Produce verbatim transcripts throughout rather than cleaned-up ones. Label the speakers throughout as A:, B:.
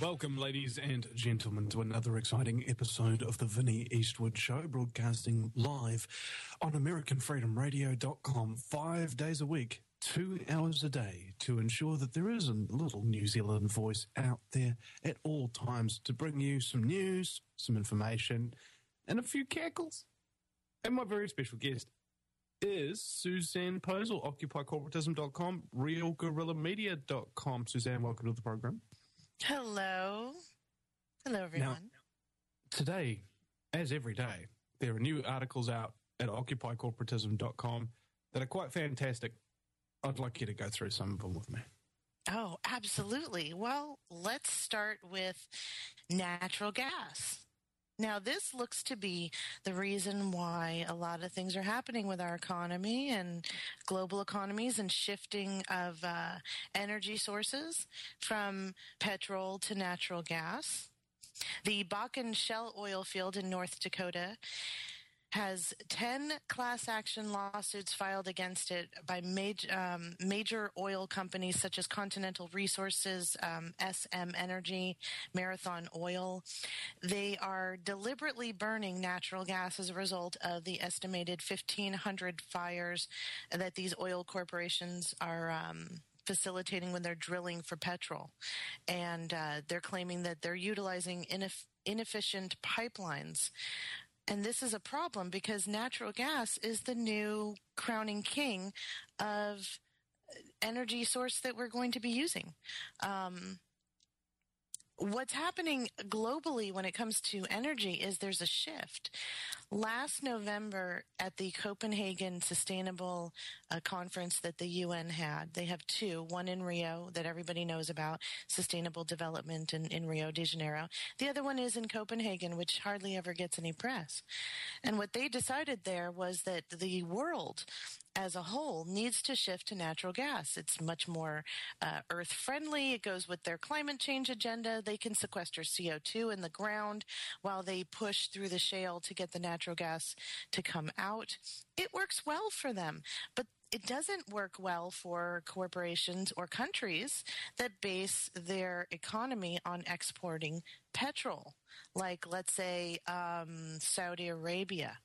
A: Welcome, ladies and gentlemen, to another exciting episode of the Vinnie Eastwood Show, broadcasting live on American Freedom Radio dot com five days a week, two hours a day, to ensure that there is a little New Zealand voice out there at all times to bring you some news, some information, and a few cackles. And my very special guest is Suzanne Posel, Occupy Corporatism dot com, Real Guerrilla Media dot com. Suzanne, welcome to the program.
B: Hello. Hello, everyone.
A: Now, today, as every day, there are new articles out at Occupy Corporatism dot com that are quite fantastic. I'd like you to go through some of them with me.
B: Oh, absolutely. Well, let's start with natural gas. Now, this looks to be the reason why a lot of things are happening with our economy and global economies and shifting of uh, energy sources from petrol to natural gas. The Bakken Shell oil field in North Dakota has ten class action lawsuits filed against it by major, um, major oil companies such as Continental Resources, um, S M Energy, Marathon Oil. They are deliberately burning natural gas as a result of the estimated fifteen hundred fires that these oil corporations are um, facilitating when they're drilling for petrol. And uh, they're claiming that they're utilizing ineff- inefficient pipelines. And this is a problem because natural gas is the new crowning king of energy source that we're going to be using. Um, what's happening globally when it comes to energy is there's a shift. Last November at the Copenhagen Sustainable uh, Conference that the U N had, they have two, one in Rio that everybody knows about, sustainable development in, in Rio de Janeiro. The other one is in Copenhagen, which hardly ever gets any press. And what they decided there was that the world as a whole needs to shift to natural gas. It's much more uh, earth-friendly. It goes with their climate change agenda. They can sequester C O two in the ground while they push through the shale to get the natural gas to come out. It works well for them, but it doesn't work well for corporations or countries that base their economy on exporting petrol, like, let's say, um, Saudi Arabia.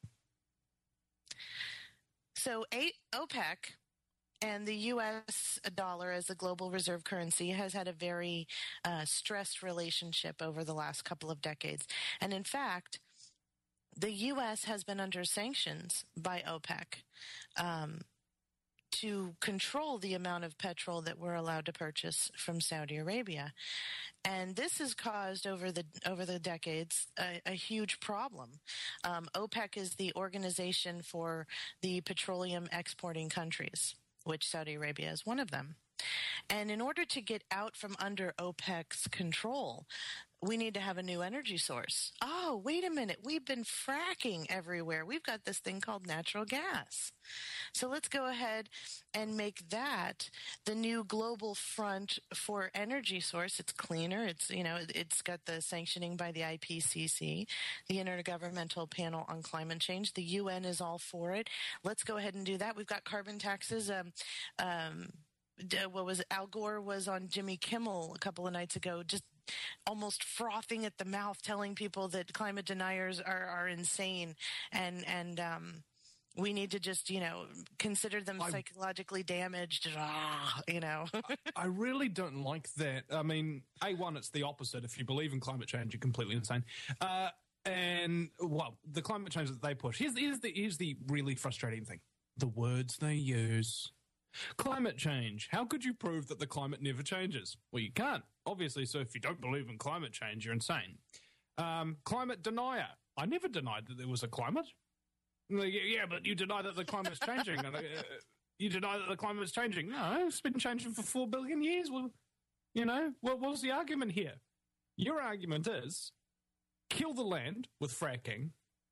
B: So OPEC and the U S dollar as a global reserve currency has had a very uh, stressed relationship over the last couple of decades. And in fact, the U S has been under sanctions by OPEC um, to control the amount of petrol that we're allowed to purchase from Saudi Arabia. And this has caused over the over the decades a, a huge problem. Um, OPEC is the organization for the petroleum exporting countries, which Saudi Arabia is one of them. And in order to get out from under OPEC's control, we need to have a new energy source. Oh, wait a minute. We've been fracking everywhere. We've got this thing called natural gas. So let's go ahead and make that the new global front for energy source. It's cleaner. It's, you know, it's got the sanctioning by the I P C C, the Intergovernmental Panel on Climate Change. The U N is all for it. Let's go ahead and do that. We've got carbon taxes. Um, um, what was it? Al Gore was on Jimmy Kimmel a couple of nights ago, just almost frothing at the mouth, telling people that climate deniers are, are insane and, and, um, we need to just, you know, consider them I, psychologically damaged, ah, you know.
A: I, I really don't like that. I mean, A one, it's the opposite. If you believe in climate change, you're completely insane. Uh, and, well, the climate change that they push, here's, here's, the, here's the really frustrating thing. The words they use. Climate change. How could you prove that the climate never changes? Well, you can't, obviously. So if you don't believe in climate change, you're insane. Um, climate denier. I never denied that there was a climate. Yeah, but you deny that the climate's changing. You deny that the climate's changing. No, it's been changing for four billion years. Well, you know, what was the argument here? Your argument is kill the land with fracking,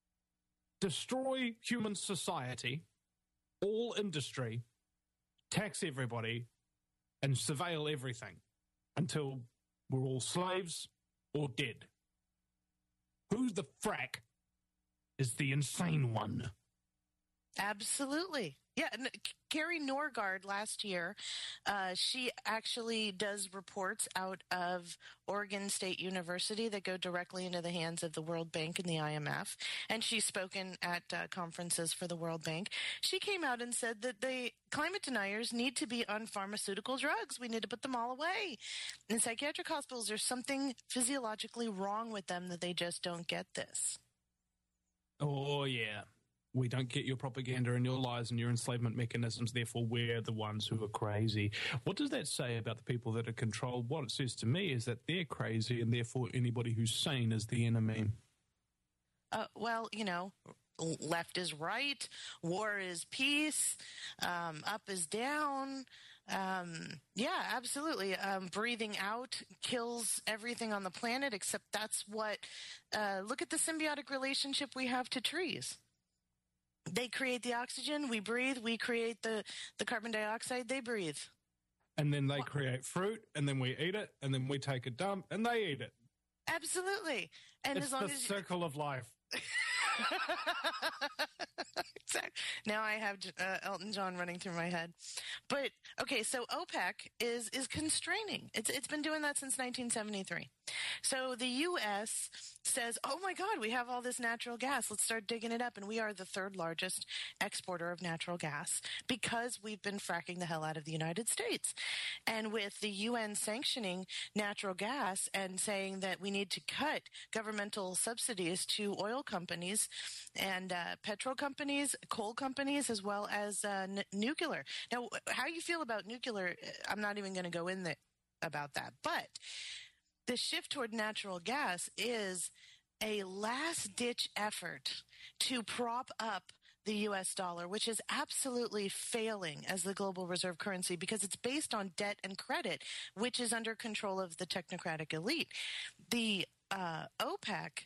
A: destroy human society, all industry, tax everybody, and surveil everything until we're all slaves or dead. Who the frack is the insane one?
B: Absolutely. Yeah. And Carrie Norgard last year, uh, she actually does reports out of Oregon State University that go directly into the hands of the World Bank and the I M F. And she's spoken at uh, conferences for the World Bank. She came out and said that the climate deniers need to be on pharmaceutical drugs. We need to put them all away. In psychiatric hospitals, there's something physiologically wrong with them that they just don't get this.
A: Oh, yeah. We don't get your propaganda and your lies and your enslavement mechanisms, therefore we're the ones who are crazy. What does that say about the people that are controlled? What it says to me is that they're crazy and therefore anybody who's sane is the enemy.
B: Uh, well, you know, left is right, war is peace, um, up is down. Um, yeah, absolutely. Um, breathing out kills everything on the planet, except that's what, uh, look at the symbiotic relationship we have to trees. They create the oxygen, we breathe. We create the, the carbon dioxide, they breathe.
A: And then they what? create fruit, and then we eat it, and then we take a dump, and they eat it.
B: Absolutely. And
A: it's
B: as long
A: the
B: as
A: circle of life.
B: Exactly. Now I have uh, Elton John running through my head. But okay, so OPEC is is constraining. It's it's been doing that since nineteen seventy-three. So the U S says, "Oh my God, we have all this natural gas. Let's start digging it up." And we are the third largest exporter of natural gas because we've been fracking the hell out of the United States. And with the U N sanctioning natural gas and saying that we need to cut governmental subsidies to oil companies and uh, petrol companies, coal companies, as well as uh, n- nuclear. Now, how you feel about nuclear, I'm not even going to go in there about that. But the shift toward natural gas is a last-ditch effort to prop up the U S dollar, which is absolutely failing as the global reserve currency because it's based on debt and credit, which is under control of the technocratic elite. The uh, OPEC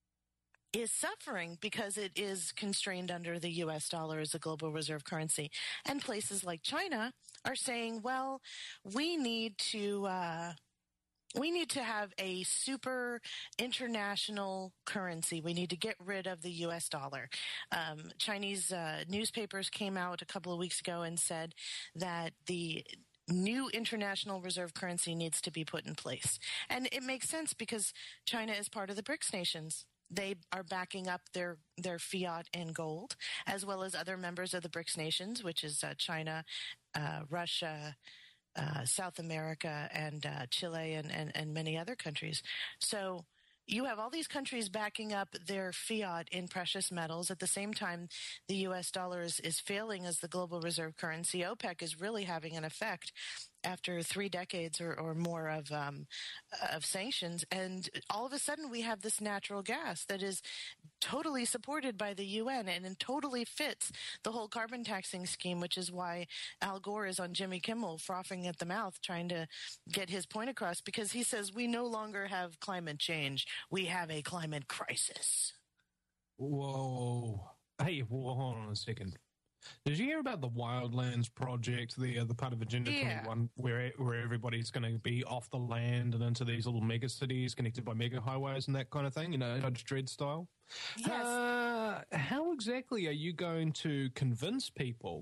B: is suffering because it is constrained under the U S dollar as a global reserve currency. And places like China are saying, well, we need to... Uh, We need to have a super international currency. We need to get rid of the U S dollar. Um, Chinese uh, newspapers came out a couple of weeks ago and said that the new international reserve currency needs to be put in place. And it makes sense because China is part of the BRICS nations. They are backing up their, their fiat in gold, as well as other members of the BRICS nations, which is uh, China, uh, Russia, Uh, South America and uh, Chile and, and, and many other countries. So you have all these countries backing up their fiat in precious metals. At the same time, the U S dollar is, is failing as the global reserve currency. OPEC is really having an effect after three decades or, or more of um, of sanctions. And all of a sudden, we have this natural gas that is totally supported by the U N and it totally fits the whole carbon taxing scheme, which is why Al Gore is on Jimmy Kimmel frothing at the mouth trying to get his point across, because he says we no longer have climate change. We have a climate crisis.
A: Whoa. Hey, well, hold on a second. Did you hear about the Wildlands project, the uh, the part of Agenda
B: yeah.
A: twenty-one, where where everybody's going to be off the land and into these little mega cities connected by mega highways and that kind of thing, you know, Judge Dredd style?
B: Yes.
A: Uh, how exactly are you going to convince people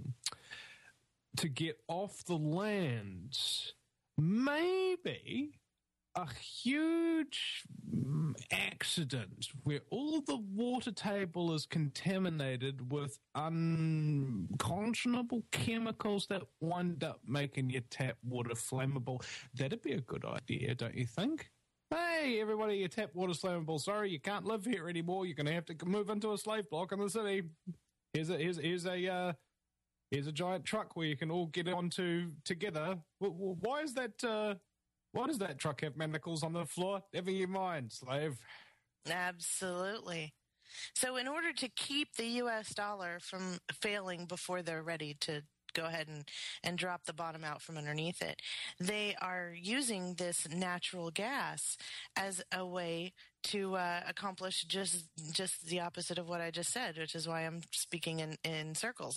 A: to get off the land? Maybe a huge accident where all the water table is contaminated with unconscionable chemicals that wind up making your tap water flammable. That'd be a good idea, don't you think? Hey, everybody, your tap water's flammable. Sorry, you can't live here anymore. You're going to have to move into a slave block in the city. Here's a here's here's a uh, here's a giant truck where you can all get onto together. Why is that? Uh, Why does that truck have manacles on the floor? Never you mind, slave.
B: Absolutely. So in order to keep the U S dollar from failing before they're ready to go ahead and, and drop the bottom out from underneath it, they are using this natural gas as a way to uh, accomplish just just the opposite of what I just said, which is why I'm speaking in, in circles.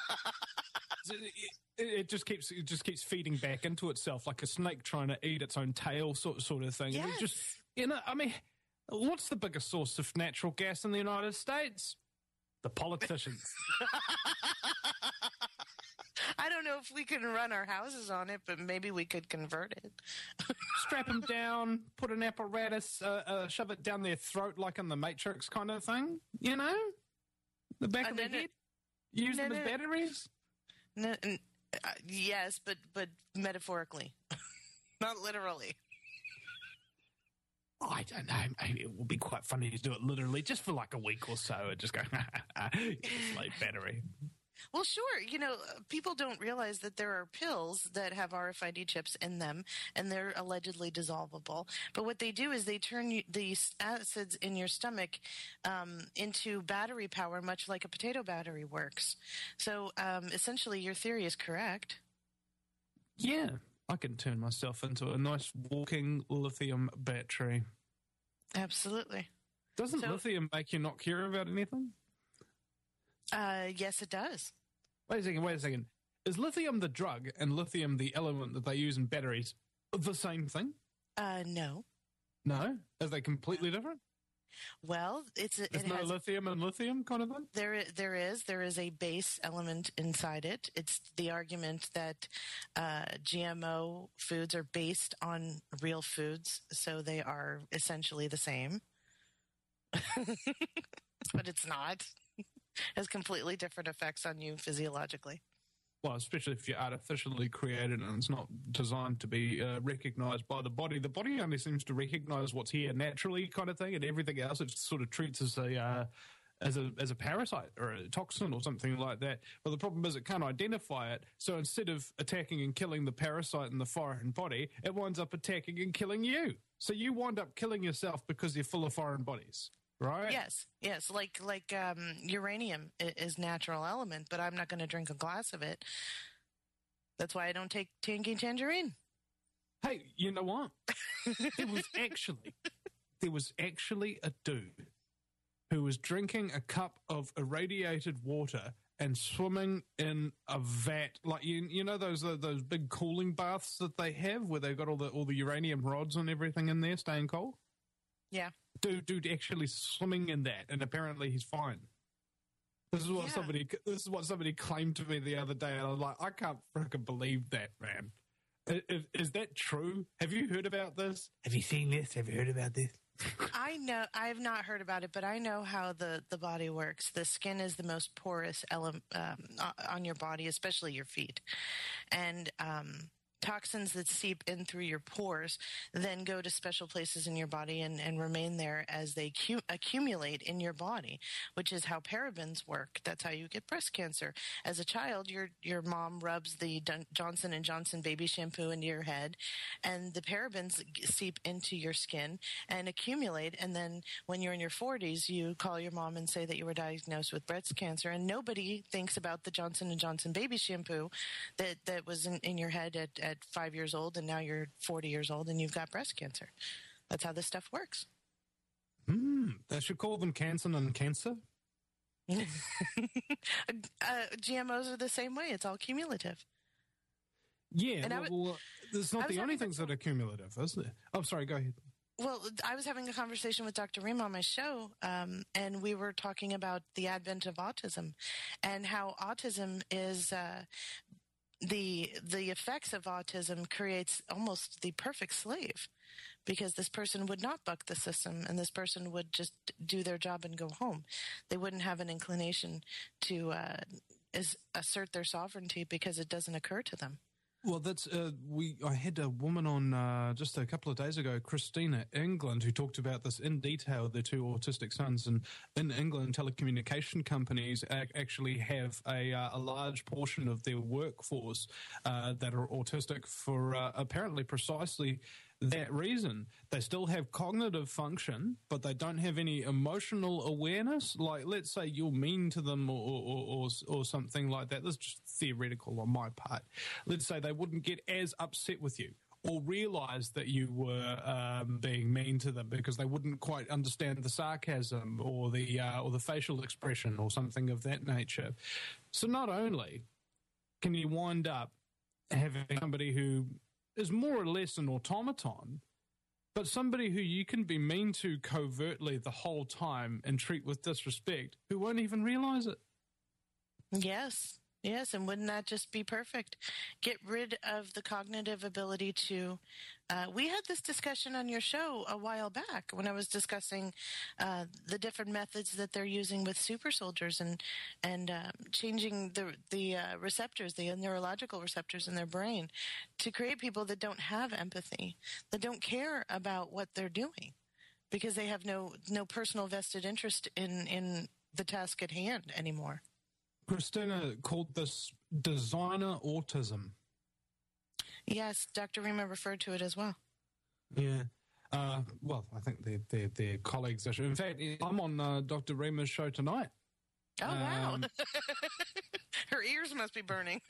A: It, it just keeps it just keeps feeding back into itself like a snake trying to eat its own tail, sort sort of thing.
B: Yes.
A: And it just, you know, I mean, what's the biggest source of natural gas in the United States? The politicians.
B: I don't know if we can run our houses on it, but maybe we could convert it.
A: Strap them down, put an apparatus, uh, uh, shove it down their throat like in the Matrix kind of thing, you know? The back
B: Uh,
A: of
B: no,
A: the
B: no.
A: head? Use
B: No,
A: them as
B: no.
A: batteries?
B: No, n- uh, yes, but but metaphorically, not literally.
A: I don't know. Maybe it will be quite funny to do it literally, just for like a week or so, and just go, get a slave battery.
B: Well, sure. You know, uh, people don't realize that there are pills that have R F I D chips in them, and they're allegedly dissolvable. But what they do is they turn you, these acids in your stomach um, into battery power, much like a potato battery works. So um, essentially, your theory is correct.
A: Yeah, I can turn myself into a nice walking lithium battery.
B: Absolutely.
A: Doesn't
B: So-
A: lithium make you not care about anything?
B: Uh, yes, it does.
A: Wait a second, wait a second. Is lithium the drug and lithium the element that they use in batteries the same thing?
B: Uh, no.
A: No? Are they completely different?
B: Well, it's a,
A: There's
B: it
A: no
B: has
A: lithium and lithium kind of thing?
B: There, i- there is, there is a base element inside it. It's the argument that uh, G M O foods are based on real foods, so they are essentially the same. But it's not. It has completely different effects on you physiologically.
A: Well, especially if you're artificially created and it's not designed to be uh, recognized by the body. The body only seems to recognize what's here naturally, kind of thing, and everything else it sort of treats as a uh, as a as a parasite or a toxin or something like that. But the problem is it can't identify it. So instead of attacking and killing the parasite in the foreign body, it winds up attacking and killing you. So you wind up killing yourself because you're full of foreign bodies. Right?
B: Yes, yes. Like like um, uranium i- is natural element, but I'm not going to drink a glass of it. That's why I don't take Tangy Tangerine.
A: Hey, you know what? There was actually there was actually a dude who was drinking a cup of irradiated water and swimming in a vat, like you, you know those uh, those big cooling baths that they have, where they've got all the all the uranium rods and everything in there, staying cold.
B: Yeah.
A: Dude, dude, actually swimming in that, and apparently he's fine. This is what
B: Yeah.
A: somebody. This is what somebody claimed to me the other day, and I was like, I can't freaking believe that, man. Is, is that true? Have you heard about this? Have you seen this? Have you heard about this?
B: I know I've not heard about it, but I know how the, the body works. The skin is the most porous element um, o- on your body, especially your feet, and um, toxins that seep in through your pores then go to special places in your body and, and remain there as they cu- accumulate in your body, which is how parabens work. That's how you get breast cancer. As a child, your your mom rubs the Dun- Johnson and Johnson baby shampoo into your head, and the parabens g- seep into your skin and accumulate. And then when you're in your forties, you call your mom and say that you were diagnosed with breast cancer, and nobody thinks about the Johnson and Johnson baby shampoo that, that was in, in your head at, at five years old, and now you're forty years old and you've got breast cancer. That's how this stuff works.
A: Hmm. They should call them cancer and cancer.
B: uh, G M Os are the same way. It's all cumulative.
A: Yeah.
B: And I
A: Well,
B: would-
A: well, there's
B: I
A: not
B: was
A: the only
B: having
A: things that are cumulative, is there? Oh, sorry. Go ahead.
B: Well, I was having a conversation with Doctor Reem on my show, um, and we were talking about the advent of autism and how autism is uh, the the effects of autism creates almost the perfect slave, because this person would not buck the system and this person would just do their job and go home. They wouldn't have an inclination to uh, is assert their sovereignty because it doesn't occur to them.
A: Well, that's uh, we. I had a woman on uh, just a couple of days ago, Christina England, who talked about this in detail. Their two autistic sons, and in England, telecommunication companies ac- actually have a, uh, a large portion of their workforce uh, that are autistic for uh, apparently precisely that reason. They still have cognitive function, but they don't have any emotional awareness. Like, let's say you're mean to them or or, or, or something like that. This is just theoretical on my part. Let's say they wouldn't get as upset with you or realize that you were um, being mean to them because they wouldn't quite understand the sarcasm or the uh, or the facial expression or something of that nature. So not only can you wind up having somebody who is more or less an automaton, But somebody who you can be mean to covertly the whole time and treat with disrespect, who won't even realize it.
B: Yes. Yes, and wouldn't that just be perfect? Get rid of the cognitive ability to... Uh, we had this discussion on your show a while back when I was discussing uh, the different methods that they're using with super soldiers and and uh, changing the the uh, receptors, the neurological receptors in their brain to create people that don't have empathy, that don't care about what they're doing because they have no no personal vested interest in, in the task at hand anymore.
A: Christina called this designer autism.
B: Yes, Doctor Rima referred to it as well.
A: Yeah. Uh, well, I think they're, they're, they're colleagues. In fact, I'm on uh, Doctor Rima's show tonight.
B: Oh, wow.
A: Um,
B: Her ears must be burning.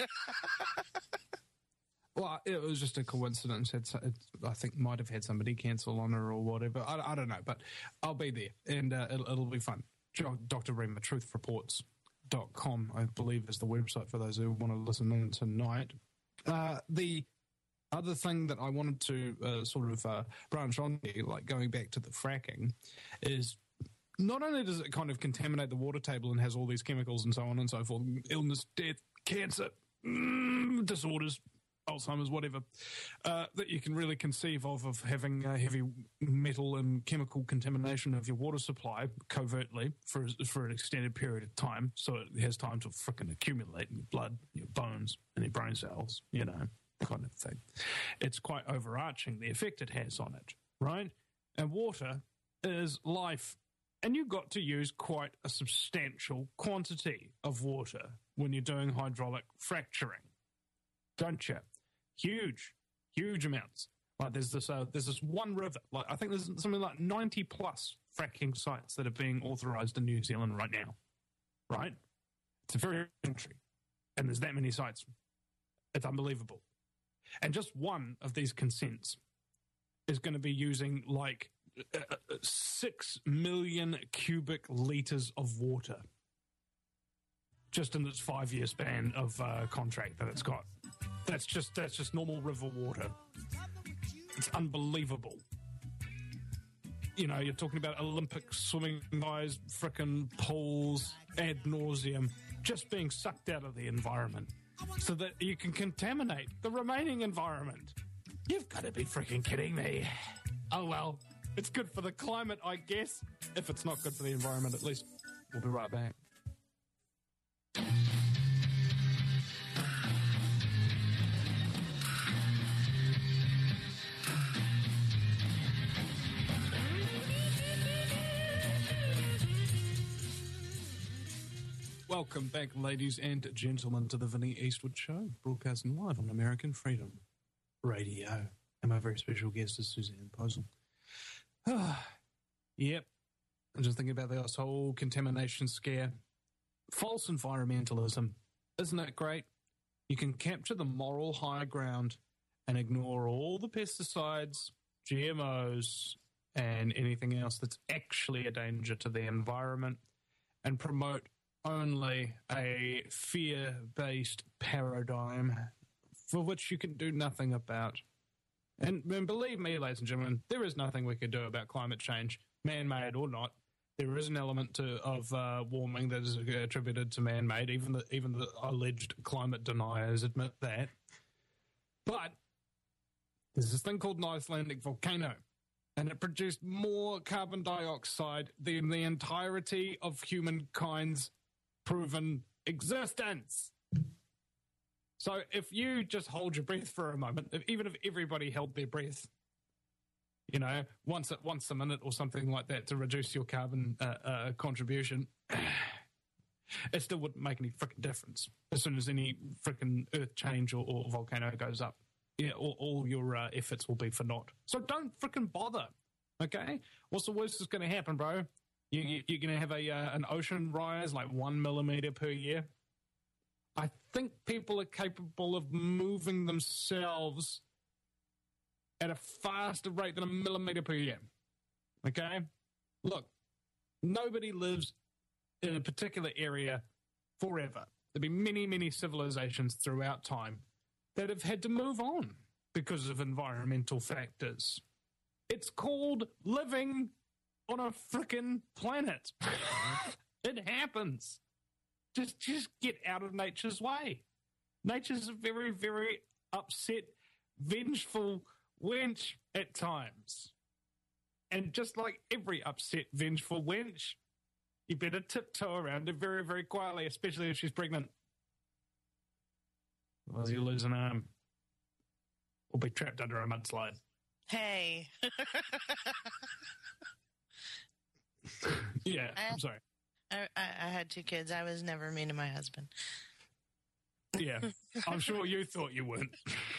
A: Well, it was just a coincidence. It's, it's, I think might have had somebody cancel on her or whatever. I, I don't know, but I'll be there, and uh, it'll, it'll be fun. Doctor Rima, truth reports dot com, I believe, is the website for those who want to listen in tonight. Uh, the other thing that I wanted to uh, sort of uh, branch on here, like going back to the fracking, is not only does it kind of contaminate the water table and has all these chemicals and so on and so forth, illness, death, cancer, mm, disorders, Alzheimer's, whatever, uh, that you can really conceive of, of having uh, heavy metal and chemical contamination of your water supply covertly for, for an extended period of time, so it has time to frickin' accumulate in your blood, your bones, and your brain cells, you know, kind of thing. It's quite overarching, the effect it has on it, right? And water is life. And you've got to use quite a substantial quantity of water when you're doing hydraulic fracturing, don't you? Huge, huge amounts. Like there's this, uh, there's this one river. Like I think there's something like ninety plus fracking sites that are being authorised in New Zealand right now. Right? It's a very country, and there's that many sites. It's unbelievable. And just one of these consents is going to be using like uh, six million cubic litres of water just in its five-year span of uh, contract that it's got. That's just that's just normal river water. It's unbelievable. You know, you're talking about Olympic swimming guys, frickin' pools, ad nauseum, just being sucked out of the environment so that you can contaminate the remaining environment. You've got to be frickin' kidding me. Oh, well, it's good for the climate, I guess. If it's not good for the environment, at least. We'll be right back. Welcome back, ladies and gentlemen, to the Vinny Eastwood Show, broadcasting live on American Freedom Radio. And my very special guest is Suzanne Posel. Yep. I'm just thinking about this whole contamination scare. False environmentalism. Isn't it great? You can capture the moral high ground and ignore all the pesticides, G M Os, and anything else that's actually a danger to the environment and promote only a fear-based paradigm for which you can do nothing about. And, and believe me, ladies and gentlemen, there is nothing we can do about climate change, man-made or not. There is an element to, of uh, warming that is attributed to man-made. Even the even the alleged climate deniers admit that. But there's this thing called an Icelandic volcano, and it produced more carbon dioxide than the entirety of humankind's proven existence. So if you just hold your breath for a moment, if, even if everybody held their breath, you know, once a, once a minute or something like that to reduce your carbon uh, uh, contribution, it still wouldn't make any frickin' difference. As soon as any frickin' earth change or, or volcano goes up, yeah, all, all your uh, efforts will be for naught. So don't frickin' bother, okay? What's the worst that's going to happen, bro? You, you, you're going to have a uh, an ocean rise like one millimeter per year. I think people are capable of moving themselves at a faster rate than a millimeter per year. Okay? Look, nobody lives in a particular area forever. There'll be many, many civilizations throughout time that have had to move on because of environmental factors. It It's called living on a frickin' planet. It happens. Just, just get out of nature's way. Nature's a very, very upset, vengeful wench at times. And just like every upset, vengeful wench, you better tiptoe around her very, very quietly, especially if she's pregnant. Otherwise you'll lose an arm. Or be trapped under a mudslide.
B: Hey.
A: Yeah,
B: I,
A: I'm sorry.
B: I, I, I had two kids. I was never mean to my husband.
A: Yeah, I'm sure you thought you weren't.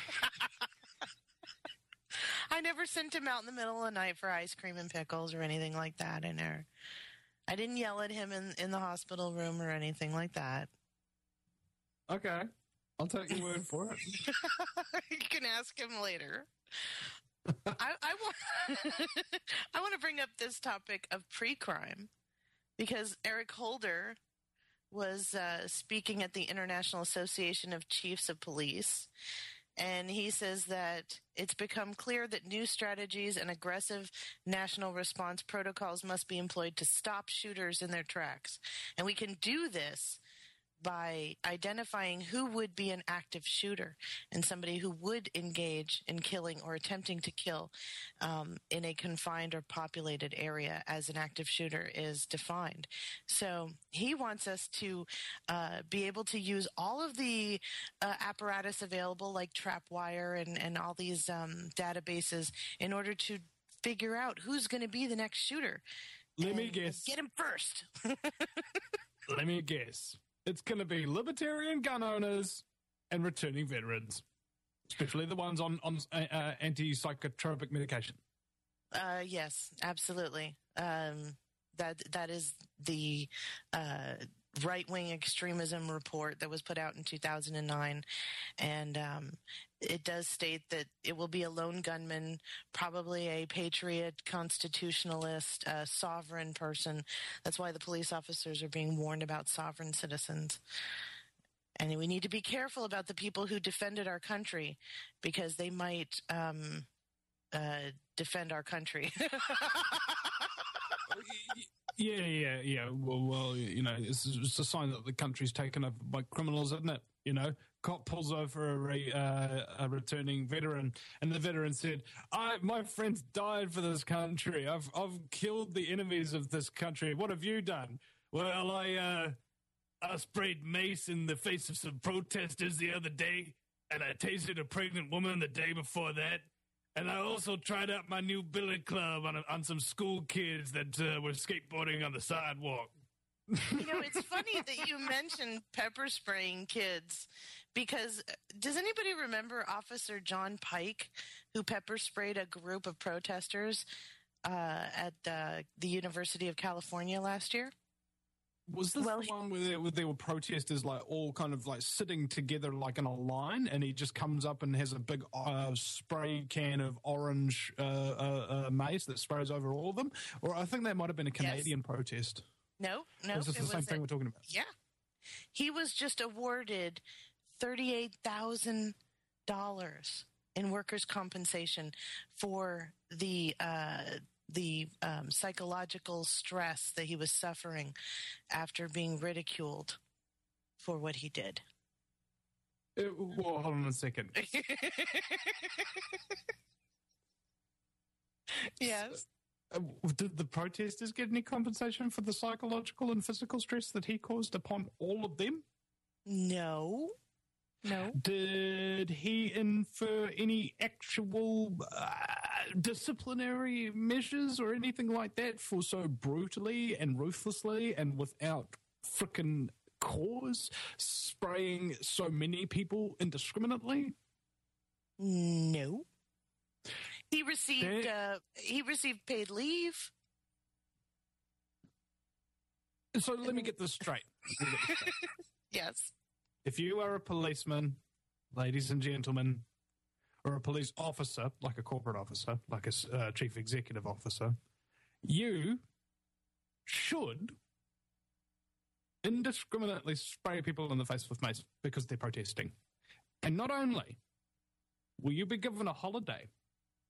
B: I never sent him out in the middle of the night for ice cream and pickles or anything like that. I never, I didn't yell at him in, in the hospital room or anything like that.
A: Okay, I'll take your word for it.
B: You can ask him later. I, I want I want to bring up this topic of pre-crime because Eric Holder was uh, speaking at the International Association of Chiefs of Police, and he says that it's become clear that new strategies and aggressive national response protocols must be employed to stop shooters in their tracks. And we can do this by identifying who would be an active shooter and somebody who would engage in killing or attempting to kill um, in a confined or populated area as an active shooter is defined. So he wants us to uh, be able to use all of the uh, apparatus available like Trapwire and, and all these um, databases in order to figure out who's going to be the next shooter.
A: Let me guess.
B: Get him first.
A: Let me guess. It's going to be libertarian gun owners and returning veterans, especially the ones on, on uh, uh, anti-psychotropic medication.
B: Uh, yes, absolutely. Um, that that is the uh, right-wing extremism report that was put out in two thousand nine, and um, it does state that it will be a lone gunman, probably a patriot, constitutionalist, uh, sovereign person. That's why the police officers are being warned about sovereign citizens. And we need to be careful about the people who defended our country because they might um, uh, defend our country.
A: Yeah, yeah, yeah. Well, well, you know, it's, it's a sign that the country's taken over by criminals, isn't it? You know, cop pulls over a, re, uh, a returning veteran, and the veteran said, "I, my friends died for this country. I've, I've killed the enemies of this country. What have you done?" "Well, I, uh, I sprayed mace in the face of some protesters the other day, and I tased a pregnant woman the day before that. And I also tried out my new billy club on, a, on some school kids that uh, were skateboarding on the sidewalk."
B: You know, it's funny that you mentioned pepper spraying kids because does anybody remember Officer John Pike who pepper sprayed a group of protesters uh, at uh, the University of California last year?
A: Was this
B: Well,
A: the
B: he-
A: one where there, where there were protesters like all kind of like sitting together like in a line, and he just comes up and has a big uh, spray can of orange uh, uh, uh, mace that sprays over all of them? Or I think that might have been a Canadian protest.
B: No, no.
A: Or is this
B: it
A: the same
B: was
A: thing
B: a-
A: we're talking about?
B: Yeah. He was just awarded thirty-eight thousand dollars in workers' compensation for the uh, the um, psychological stress that he was suffering after being ridiculed for what he did.
A: Uh, well, hold on a second.
B: Yes.
A: Uh, did the protesters get any compensation for the psychological and physical stress that he caused upon all of them?
B: No. No.
A: Did he infer any actual uh, disciplinary measures or anything like that for so brutally and ruthlessly and without frickin' cause spraying so many people indiscriminately?
B: No. He received
A: That-
B: uh, he received paid leave.
A: So let me get this straight. Let me get this straight.
B: Yes.
A: If you are a policeman, ladies and gentlemen, or a police officer, like a corporate officer, like a uh, chief executive officer, you should indiscriminately spray people in the face with mace because they're protesting. And not only will you be given a holiday,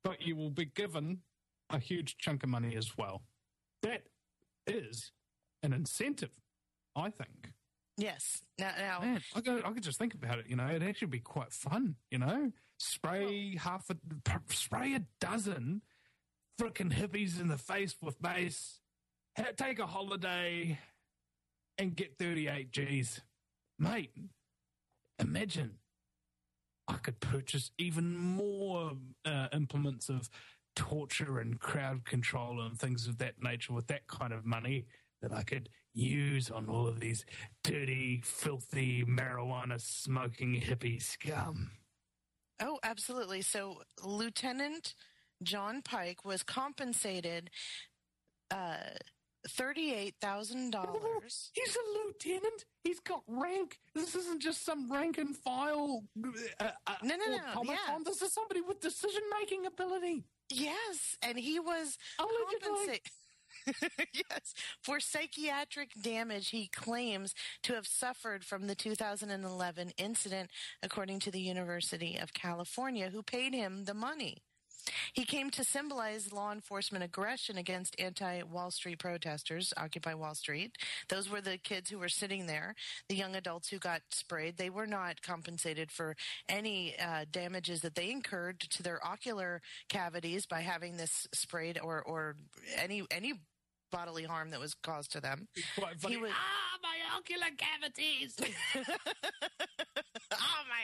A: but you will be given a huge chunk of money as well. That is an incentive, I think.
B: Yes. Now, now
A: Man, I could, I could just think about it, you know, it'd actually be quite fun, you know? Spray well, half a, spray a dozen frickin' hippies in the face with mace, ha- take a holiday, and get thirty-eight G's. Mate, imagine I could purchase even more uh, implements of torture and crowd control and things of that nature with that kind of money that I could use on all of these dirty, filthy, marijuana-smoking hippie scum.
B: Oh, absolutely. So Lieutenant John Pike was compensated uh, thirty-eight thousand dollars.
A: He's a lieutenant. He's got rank. This isn't just some rank and file uh, uh,
B: no, no, no.
A: automaton. Yeah. This is somebody with decision-making ability.
B: Yes, and he was
A: compensated.
B: Yes, for psychiatric damage he claims to have suffered from the two thousand eleven incident, according to the University of California, who paid him the money. He came to symbolize law enforcement aggression against anti-Wall Street protesters, Occupy Wall Street. Those were the kids who were sitting there, the young adults who got sprayed. They were not compensated for any uh, damages that they incurred to their ocular cavities by having this sprayed or, or any any bodily harm that was caused to them.
A: Quite funny.
B: He was,
A: ah, my ocular cavities!
B: oh, my...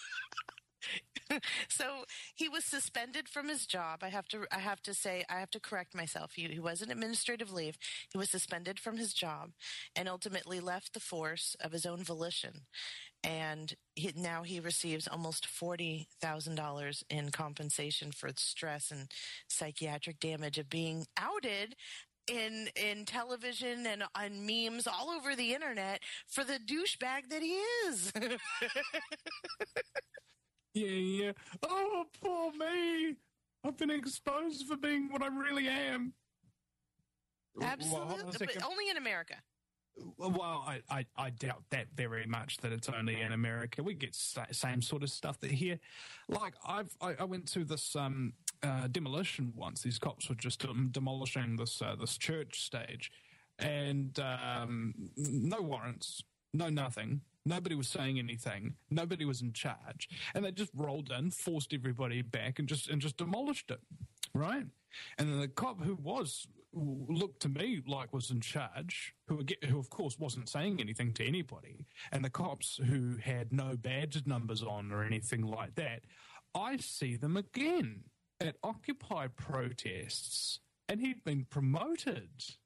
B: So he was suspended from his job. I have to, I have to say, I have to correct myself. He, he was on administrative leave. He was suspended from his job and ultimately left the force of his own volition. And he, now he receives almost forty thousand dollars in compensation for stress and psychiatric damage of being outed in in television and on memes all over the internet for the douchebag that he is.
A: Yeah, yeah. Oh, poor me. I've been exposed for being what I really am.
B: Absolutely. Well, but only in America.
A: Well, I, I, I doubt that very much that it's only in America. We get sa- same sort of stuff that here. Like, I've, I, I went to this um, uh, demolition once. These cops were just um, demolishing this, uh, this church stage. And um, no warrants, no nothing. Nobody was saying anything. Nobody was in charge. And they just rolled in, forced everybody back, and just and just demolished it, right? And then the cop who was, looked to me like was in charge, who, who of course wasn't saying anything to anybody, and the cops who had no badge numbers on or anything like that, I see them again at Occupy protests, and he'd been promoted.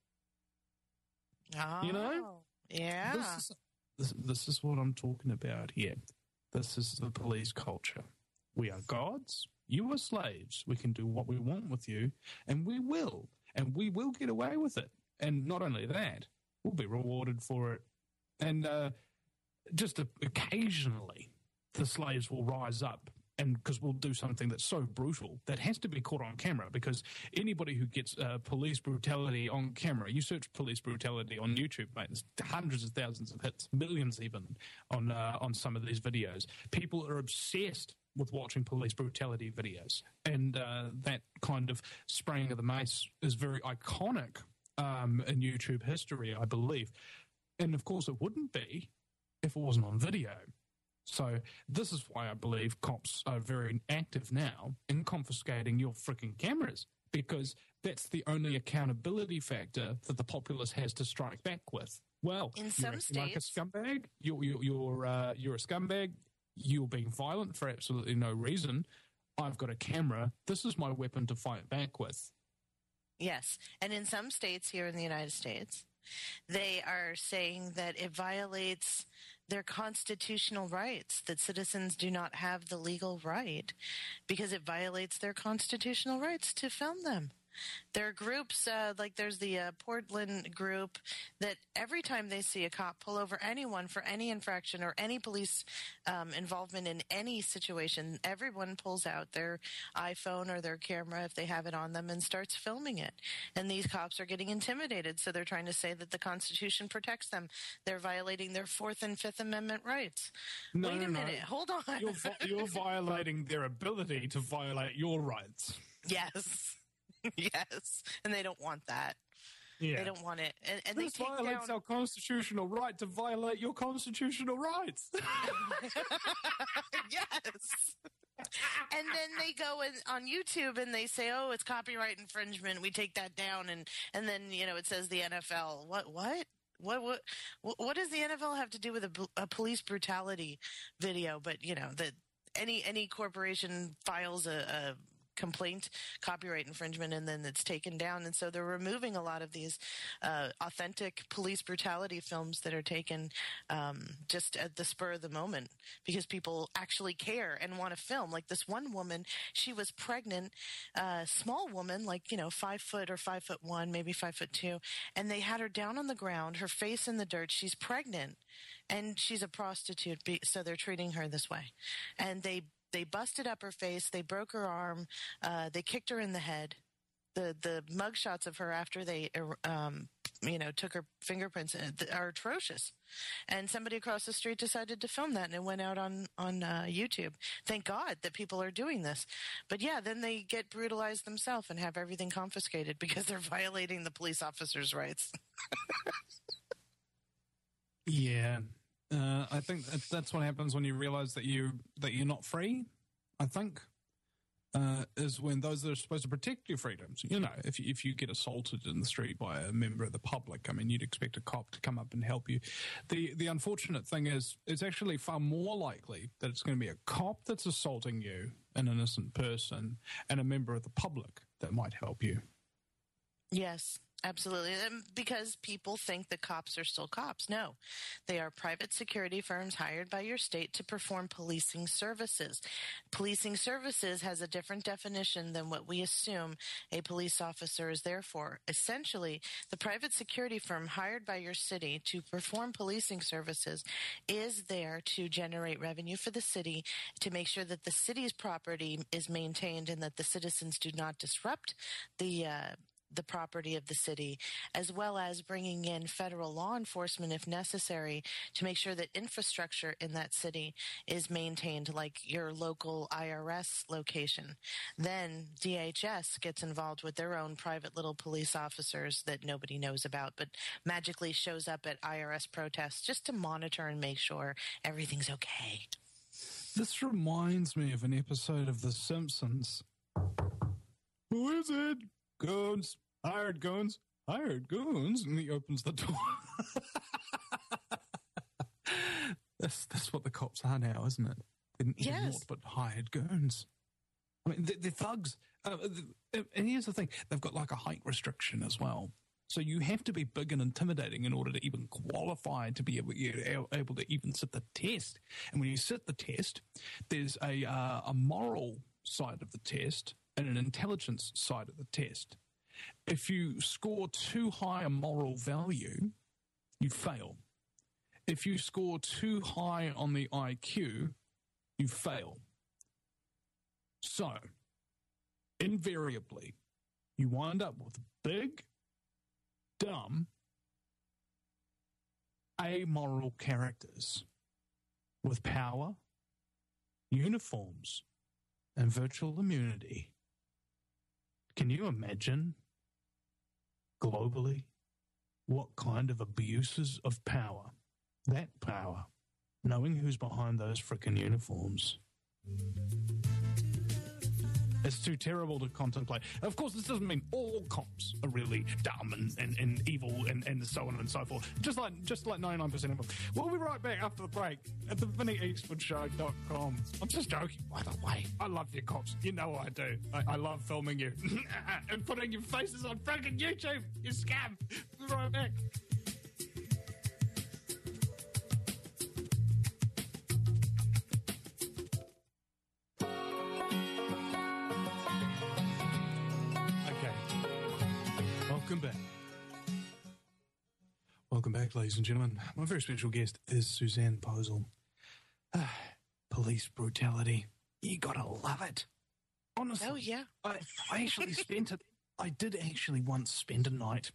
B: Oh,
A: you know?
B: Yeah.
A: This is, This, this is what I'm talking about here. This is the police culture. We are gods. You are slaves. We can do what we want with you, and we will. And we will get away with it. And not only that, we'll be rewarded for it. And uh, just a, occasionally, the slaves will rise up, and because we'll do something that's so brutal that has to be caught on camera, because anybody who gets uh, police brutality on camera, you search police brutality on YouTube, mate, there's hundreds of thousands of hits, millions even on uh, on some of these videos. People are obsessed with watching police brutality videos, and uh, that kind of spraying of the mace is very iconic um, in YouTube history, I believe. And of course it wouldn't be if it wasn't on video. So this is why I believe cops are very active now in confiscating your freaking cameras, because that's the only accountability factor that the populace has to strike back with. Well,
B: in some
A: you're
B: states,
A: like a scumbag. You're you're you're, uh, you're a scumbag. You're being violent for absolutely no reason. I've got a camera. This is my weapon to fight back with.
B: Yes, and in some states here in the United States, they are saying that it violates their constitutional rights, that citizens do not have the legal right because it violates their constitutional rights to film them. There are groups, uh, like there's the uh, Portland group, that every time they see a cop pull over anyone for any infraction or any police um, involvement in any situation, everyone pulls out their iPhone or their camera, if they have it on them, and starts filming it. And these cops are getting intimidated, so they're trying to say that the Constitution protects them. They're violating their Fourth and Fifth Amendment rights.
A: No,
B: Wait a
A: no,
B: minute.
A: no.
B: Hold on.
A: You're, vi- you're violating their ability to violate your rights.
B: Yes. Yes. And they don't want that.
A: Yeah.
B: They don't want it. And, and
A: this
B: they take
A: violates
B: down...
A: our constitutional right to violate your constitutional rights.
B: Yes. And then they go in, on YouTube and they say, oh, it's copyright infringement. We take that down. And, and then, you know, it says the N F L. What, what? What, what, what does the N F L have to do with a, a police brutality video? But, you know, that any, any corporation files a, a complaint, copyright infringement, and then it's taken down. And so they're removing a lot of these uh, authentic police brutality films that are taken um, just at the spur of the moment because people actually care and want to film. Like this one woman, she was pregnant, uh, small woman, like, you know, five foot or five foot one, maybe five foot two. And they had her down on the ground, her face in the dirt. She's pregnant and she's a prostitute. So they're treating her this way. And they They busted up her face. They broke her arm. Uh, they kicked her in the head. The the mugshots of her after they, um, you know, took her fingerprints are atrocious. And somebody across the street decided to film that, and it went out on on uh, YouTube. Thank God that people are doing this. But yeah, then they get brutalized themselves and have everything confiscated because they're violating the police officers' rights.
A: Yeah. Uh, I think that that's what happens when you realize that you that you're not free. I think uh, is when those that are supposed to protect your freedoms. You know, if if you get assaulted in the street by a member of the public, I mean, you'd expect a cop to come up and help you. The the unfortunate thing is, it's actually far more likely that it's going to be a cop that's assaulting you, an innocent person, and a member of the public that might help you.
B: Yes. Absolutely. Because people think the cops are still cops. No, they are private security firms hired by your state to perform policing services. Policing services has a different definition than what we assume a police officer is there for. Essentially, the private security firm hired by your city to perform policing services is there to generate revenue for the city, to make sure that the city's property is maintained and that the citizens do not disrupt the uh the property of the city, as well as bringing in federal law enforcement if necessary to make sure that infrastructure in that city is maintained, like your local I R S location. Then D H S gets involved with their own private little police officers that nobody knows about, but magically shows up at I R S protests just to monitor and make sure everything's okay.
A: This reminds me of an episode of The Simpsons. Who is it? Goons. Hired goons. Hired goons. And he opens the door. that's, that's what the cops are now, isn't it? They're,
B: yes.
A: They're not but hired goons. I mean, they're, they're thugs. Uh, and here's the thing. They've got like a height restriction as well. So you have to be big and intimidating in order to even qualify to be able, able to even sit the test. And when you sit the test, there's a uh, a moral side of the test and an intelligence side of the test. If you score too high a moral value, you fail. If you score too high on the I Q, you fail. So, invariably, you wind up with big, dumb, amoral characters with power, uniforms, and virtual immunity. Can you imagine, globally, what kind of abuses of power, that power, knowing who's behind those frickin' uniforms? It's too terrible to contemplate. Of course, this doesn't mean all cops are really dumb and, and, and evil and, and so on and so forth. Just like just like ninety-nine percent of them. We'll be right back after the break at the Vinny Eastwood Show dot com. I'm just joking, by the way. I love you cops. You know I do. I, I love filming you and putting your faces on freaking YouTube. You scam. We'll be right back. Welcome back. Welcome back, ladies and gentlemen. My very special guest is Suzanne Posel. Ah, police brutality. You gotta love it. Honestly.
B: Oh, yeah.
A: I, I actually spent it. I did actually once spend a night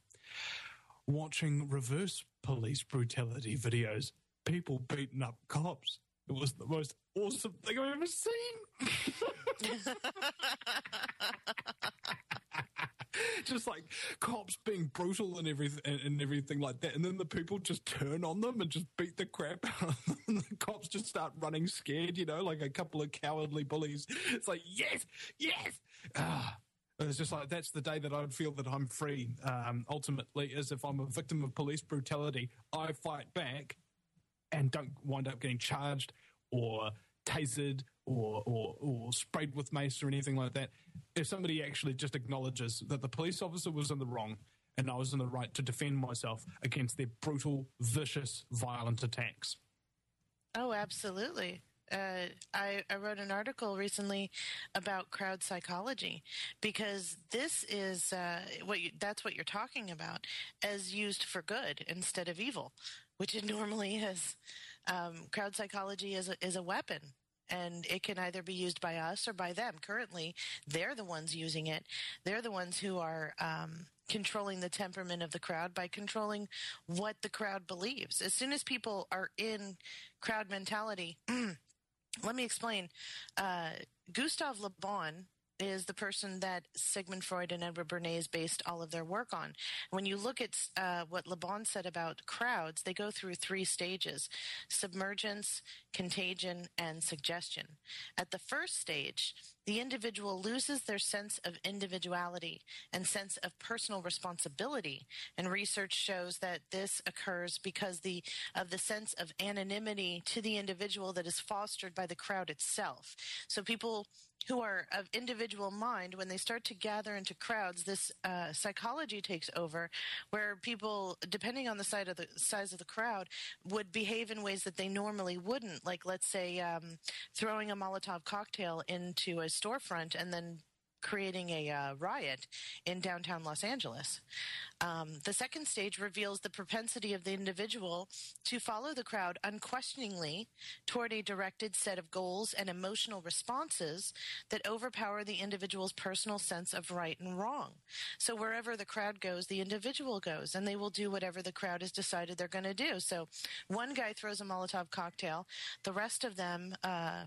A: watching reverse police brutality videos. People beating up cops It was the most awesome thing I've ever seen. Just like cops being brutal and everything and, and everything like that, and then the people just turn on them and just beat the crap out of them, and the cops just start running scared, you know, like a couple of cowardly bullies. It's like, yes, yes. Ah, it's just like, that's the day that I would feel that I'm free. Um, ultimately, is if I'm a victim of police brutality, I fight back and don't wind up getting charged or tasered or, or or sprayed with mace or anything like that. If somebody actually just acknowledges that the police officer was in the wrong and I was in the right to defend myself against their brutal, vicious, violent attacks.
B: Oh, absolutely. Uh, I, I wrote an article recently about crowd psychology, because this is uh, what you, that's what you're talking about, as used for good instead of evil, which it normally is. Um, crowd psychology is a, is a weapon, and it can either be used by us or by them. Currently, they're the ones using it. They're the ones who are um, controlling the temperament of the crowd by controlling what the crowd believes. As soon as people are in crowd mentality, let me explain. Uh, Gustave Le Bon is the person that Sigmund Freud and Edward Bernays based all of their work on. When you look at uh, what Le Bon said about crowds, they go through three stages: submergence, contagion, and suggestion. At the first stage, the individual loses their sense of individuality and sense of personal responsibility. And research shows that this occurs because the of the sense of anonymity to the individual that is fostered by the crowd itself. So people who are of individual mind, when they start to gather into crowds, this uh, psychology takes over, where people, depending on the size of the size of the crowd, would behave in ways that they normally wouldn't. Like, let's say, um, throwing a Molotov cocktail into a storefront and then creating a uh, riot in downtown Los Angeles. Um, the second stage reveals the propensity of the individual to follow the crowd unquestioningly toward a directed set of goals and emotional responses that overpower the individual's personal sense of right and wrong. So wherever the crowd goes, the individual goes, and they will do whatever the crowd has decided they're going to do. So one guy throws a Molotov cocktail, the rest of them uh,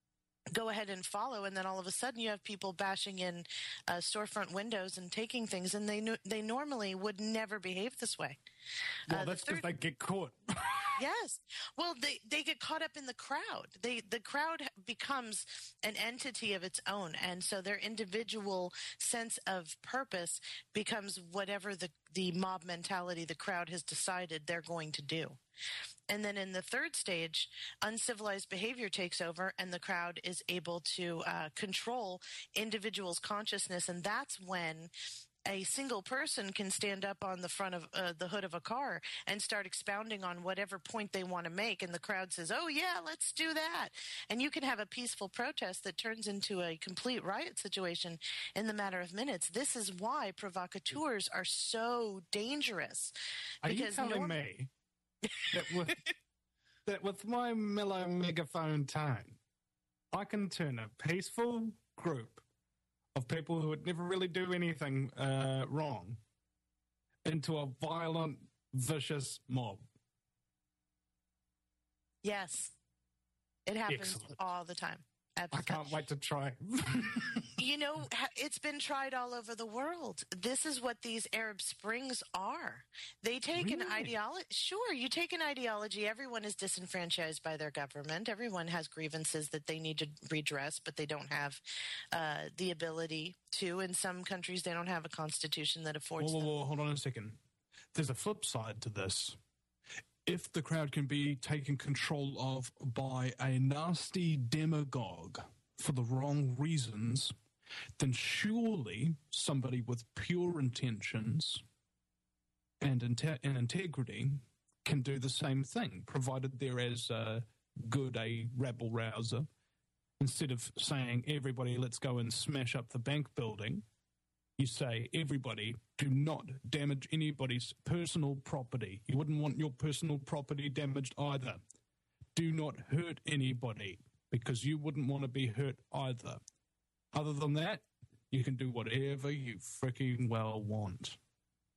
B: go ahead and follow, and then all of a sudden you have people bashing in uh, storefront windows and taking things, and they they normally would never behave this way.
A: Well,
B: uh,
A: that's
B: the
A: because
B: third,
A: they get caught.
B: Yes. Well, they, they get caught up in the crowd. They the crowd becomes an entity of its own, and so their individual sense of purpose becomes whatever the, the mob mentality the crowd has decided they're going to do. And then in the third stage, uncivilized behavior takes over, and the crowd is able to uh, control individuals' consciousness, and that's when a single person can stand up on the front of uh, the hood of a car and start expounding on whatever point they want to make, and the crowd says, oh yeah, let's do that. And you can have a peaceful protest that turns into a complete riot situation in the matter of minutes. This is why provocateurs are so dangerous.
A: Are you telling norm- me that with, that with my mellow megaphone tone, I can turn a peaceful group of people who would never really do anything uh, wrong into a violent, vicious mob?
B: Yes. It happens
A: Excellent.
B: all the time.
A: Absolutely. I can't wait to try.
B: You know, it's been tried all over the world. This is what these Arab Springs are. They take
A: Really?
B: an ideology. Sure, you take an ideology. Everyone is disenfranchised by their government. Everyone has grievances that they need to redress, but they don't have uh, the ability to. In some countries, they don't have a constitution that affords
A: whoa, whoa,
B: them.
A: whoa, hold on a second. There's a flip side to this. If the crowd can be taken control of by a nasty demagogue for the wrong reasons, then surely somebody with pure intentions and, inte- and integrity can do the same thing, provided they're as uh, good a rabble-rouser. Instead of saying, everybody, let's go and smash up the bank building, you say, everybody, do not damage anybody's personal property. You wouldn't want your personal property damaged either. Do not hurt anybody, because you wouldn't want to be hurt either. Other than that, you can do whatever you freaking well want.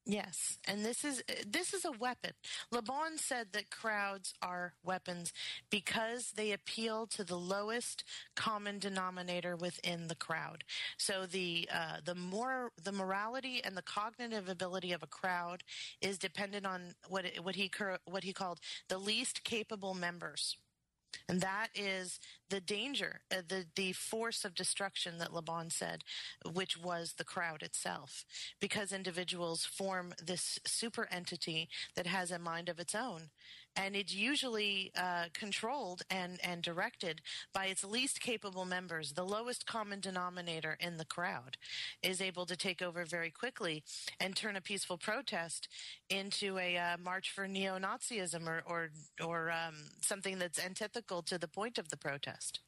B: Yes, and this is this is a weapon. Le Bon said that crowds are weapons because they appeal to the lowest common denominator within the crowd. So the uh, the more the morality and the cognitive ability of a crowd is dependent on what it, what he cur- what he called the least capable members. And that is the danger, uh, the, the force of destruction that Le Bon said, which was the crowd itself, because individuals form this super entity that has a mind of its own. And it's usually uh, controlled and, and directed by its least capable members. The lowest common denominator in the crowd is able to take over very quickly and turn a peaceful protest into a uh, march for neo-Nazism or or, or um, something that's antithetical to the point of the protest.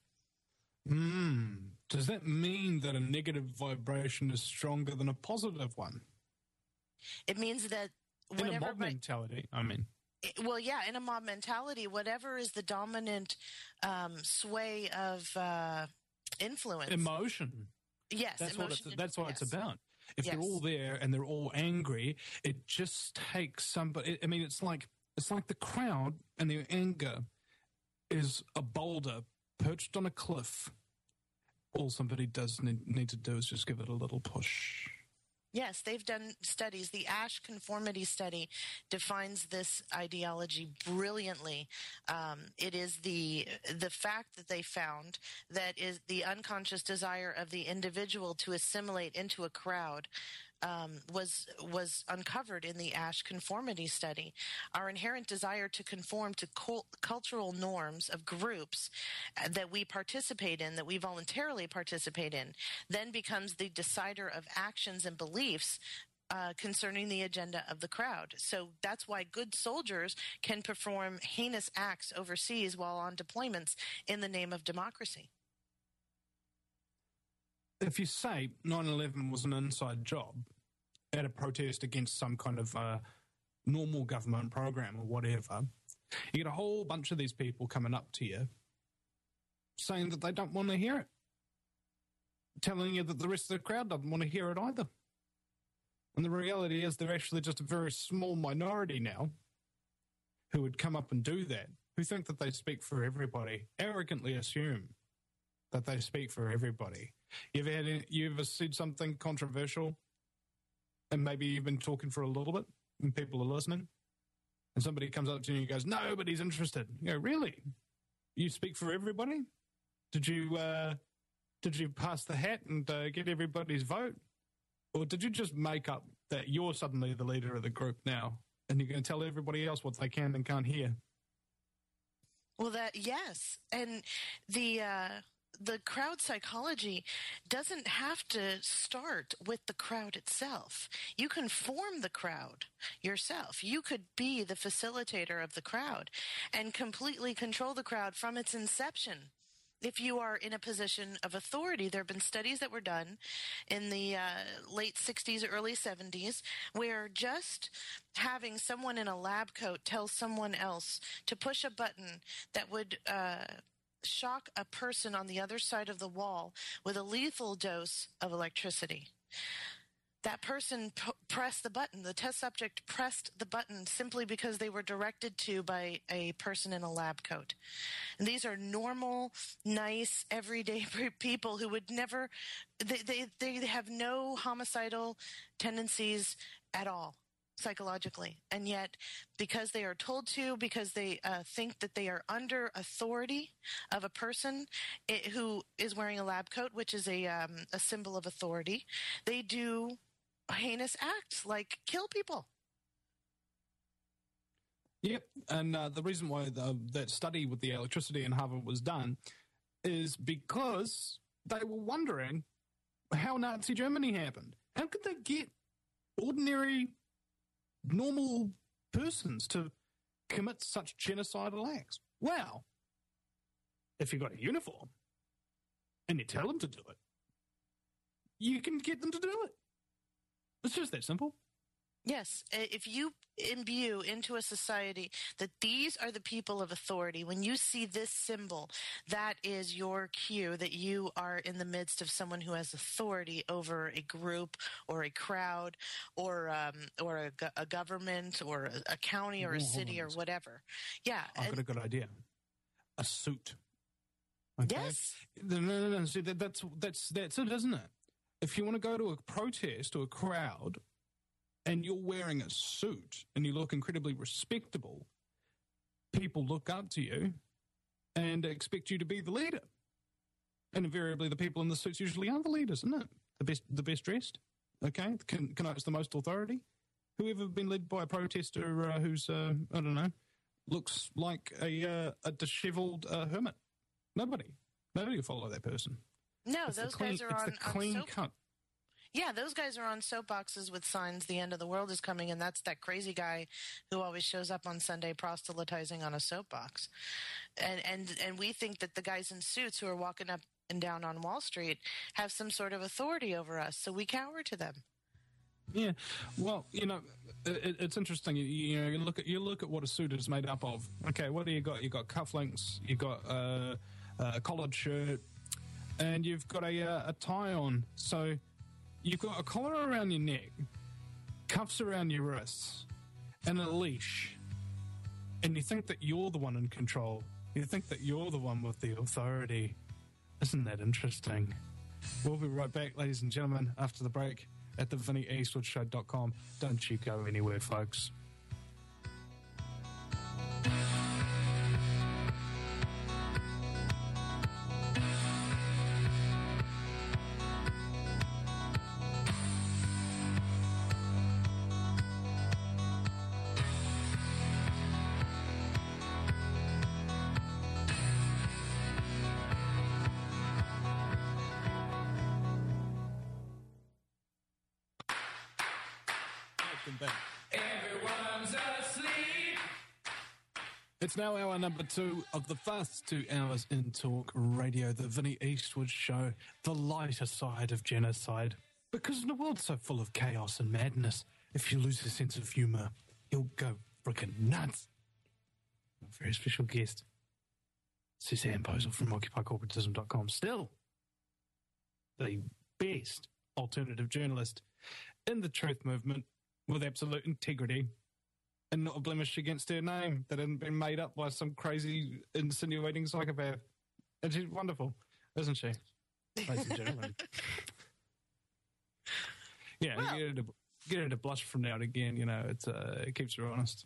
A: Hmm. Does that mean that a negative vibration is stronger than a positive one?
B: It means that
A: in a mob mentality, I mean.
B: Well, yeah, in a mob mentality, whatever is the dominant um, sway of uh, influence.
A: Emotion.
B: Yes,
A: that's
B: emotion.
A: What it's, that's what
B: yes.
A: it's about. If
B: yes.
A: they're all there and they're all angry, it just takes somebody. I mean, it's like it's like the crowd and their anger is a boulder perched on a cliff. All somebody does need, need to do is just give it a little push.
B: Yes, they've done studies. The Asch Conformity Study defines this ideology brilliantly. Um, it is the the fact that they found that is the unconscious desire of the individual to assimilate into a crowd um, was was uncovered in the Asch Conformity Study. Our inherent desire to conform to cult- cultural norms of groups that we participate in, that we voluntarily participate in, then becomes the decider of actions and beliefs uh, concerning the agenda of the crowd. So that's why good soldiers can perform heinous acts overseas while on deployments in the name of democracy.
A: If you say nine eleven was an inside job at a protest against some kind of uh, normal government program or whatever, you get a whole bunch of these people coming up to you saying that they don't want to hear it, telling you that the rest of the crowd doesn't want to hear it either. And the reality is they're actually just a very small minority now who would come up and do that, who think that they speak for everybody, arrogantly assume that they speak for everybody. You ever, had any, you ever said something controversial and maybe you've been talking for a little bit and people are listening and somebody comes up to you and goes, nobody's interested. You go, really? You speak for everybody? Did you uh, did you pass the hat and uh, get everybody's vote? Or did you just make up that you're suddenly the leader of the group now and you're going to tell everybody else what they can and can't hear?
B: Well, that, yes. And the... Uh The crowd psychology doesn't have to start with the crowd itself. You can form the crowd yourself. You could be the facilitator of the crowd and completely control the crowd from its inception. If you are in a position of authority, there have been studies that were done in the uh, late sixties, early seventies, where just having someone in a lab coat tell someone else to push a button that would uh, shock a person on the other side of the wall with a lethal dose of electricity. That person p- pressed the button. The test subject pressed the button simply because they were directed to by a person in a lab coat. And these are normal, nice, everyday people who would never, they, they, they have no homicidal tendencies at all, psychologically. And yet, because they are told to, because they uh, think that they are under authority of a person it, who is wearing a lab coat, which is a, um, a symbol of authority, they do heinous acts like kill people.
A: Yep, and uh, the reason why the, that study with the electricity in Harvard was done is because they were wondering how Nazi Germany happened. How could they get ordinary, normal persons to commit such genocidal acts? Well, if you've got a uniform and you tell them to do it, you can get them to do it. It's just that simple.
B: Yes, i- if you imbue into a society that these are the people of authority, when you see this symbol, that is your cue that you are in the midst of someone who has authority over a group or a crowd or um, or a, go- a government or a, a county or a
A: Ooh, hold
B: city
A: on
B: or
A: a sec.
B: whatever. Yeah,
A: I've
B: and-
A: got a good idea. A suit. Okay?
B: yes,
A: No, no, no, no. See, that, that's, that's, that's it, isn't it? If you want to go to a protest or a crowd and you're wearing a suit and you look incredibly respectable, people look up to you and expect you to be the leader. And invariably, the people in the suits usually are the leaders, isn't it? The best, the best dressed. Okay, Can, connotes the most authority. Whoever been led by a protester uh, who's uh, I don't know, looks like a uh, a dishevelled uh, hermit. Nobody, nobody will follow that person.
B: no,
A: It's the
B: those
A: clean,
B: guys are
A: it's
B: on,
A: the
B: on
A: clean
B: soap.
A: cut.
B: Yeah, those guys are on soapboxes with signs, the end of the world is coming, and that's that crazy guy who always shows up on Sunday proselytizing on a soapbox. And and and we think that the guys in suits who are walking up and down on Wall Street have some sort of authority over us, so we cower to them.
A: Yeah, well, you know, it, it's interesting. You, you know, you look at you look at what a suit is made up of. Okay, what do you got? You got cufflinks, you got uh, a collared shirt, and you've got a uh, a tie on. So you've got a collar around your neck, cuffs around your wrists, and a leash. And you think that you're the one in control. You think that you're the one with the authority. Isn't that interesting? We'll be right back, ladies and gentlemen, after the break at the vinny eastwood show dot com. Don't you go anywhere, folks. Everyone's asleep. It's now hour number two of the fast two hours in talk radio, the Vinny Eastwood Show, the lighter side of genocide. Because in a world so full of chaos and madness, if you lose a sense of humour, you'll go freaking nuts. A very special guest, Suzanne Posel from occupy corporatism dot com. Still, the best alternative journalist in the truth movement, with absolute integrity and not a blemish against her name that hadn't been made up by some crazy, insinuating psychopath. And she's wonderful, isn't she? Ladies and gentlemen. Yeah,
B: Well.
A: get, her to, get her to blush from now and again, you know, it's, uh, it keeps her honest.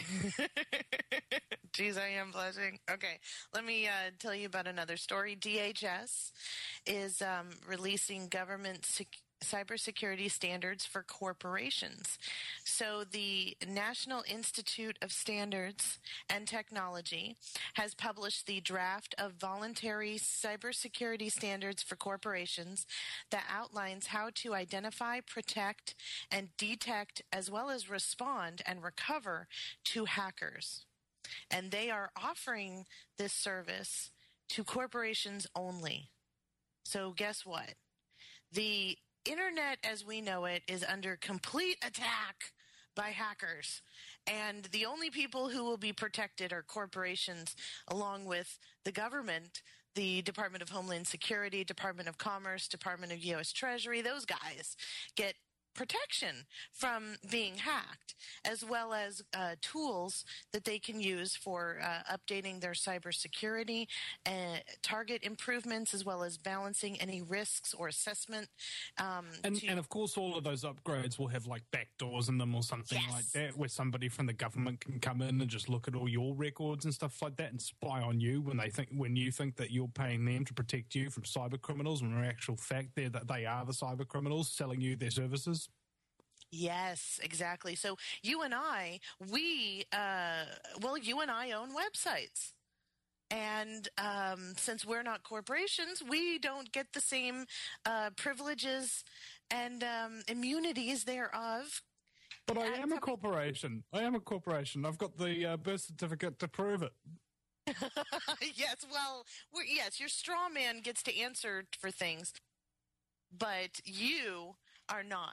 B: Jeez, I am blushing. Okay, let me uh, tell you about another story. D H S is um, releasing government sec- cybersecurity standards for corporations. So the National Institute of Standards and Technology has published the draft of voluntary cybersecurity standards for corporations that outlines how to identify, protect, and detect, as well as respond and recover to hackers. And they are offering this service to corporations only. So guess what? The internet as we know it is under complete attack by hackers. And the only people who will be protected are corporations, along with the government, the Department of Homeland Security, Department of Commerce, Department of U S Treasury. Those guys get protection from being hacked, as well as uh, tools that they can use for uh, updating their cybersecurity, uh, target improvements, as well as balancing any risks or assessment. Um,
A: And,
B: to-
A: and of course, all of those upgrades will have like backdoors in them or something
B: Yes.
A: like that, where somebody from the government can come in and just look at all your records and stuff like that and spy on you when they think when you think that you're paying them to protect you from cyber criminals, when in actual fact they're that they are the cyber criminals selling you their services.
B: Yes, exactly. So you and I, we, uh, well, you and I own websites. And um, since we're not corporations, we don't get the same uh, privileges and um, immunities thereof.
A: But I
B: Uh,
A: am a
B: coming-
A: corporation. I am a corporation. I've got the uh, birth certificate to prove it.
B: Yes, well, we're, yes, your straw man gets to answer for things, but you are not.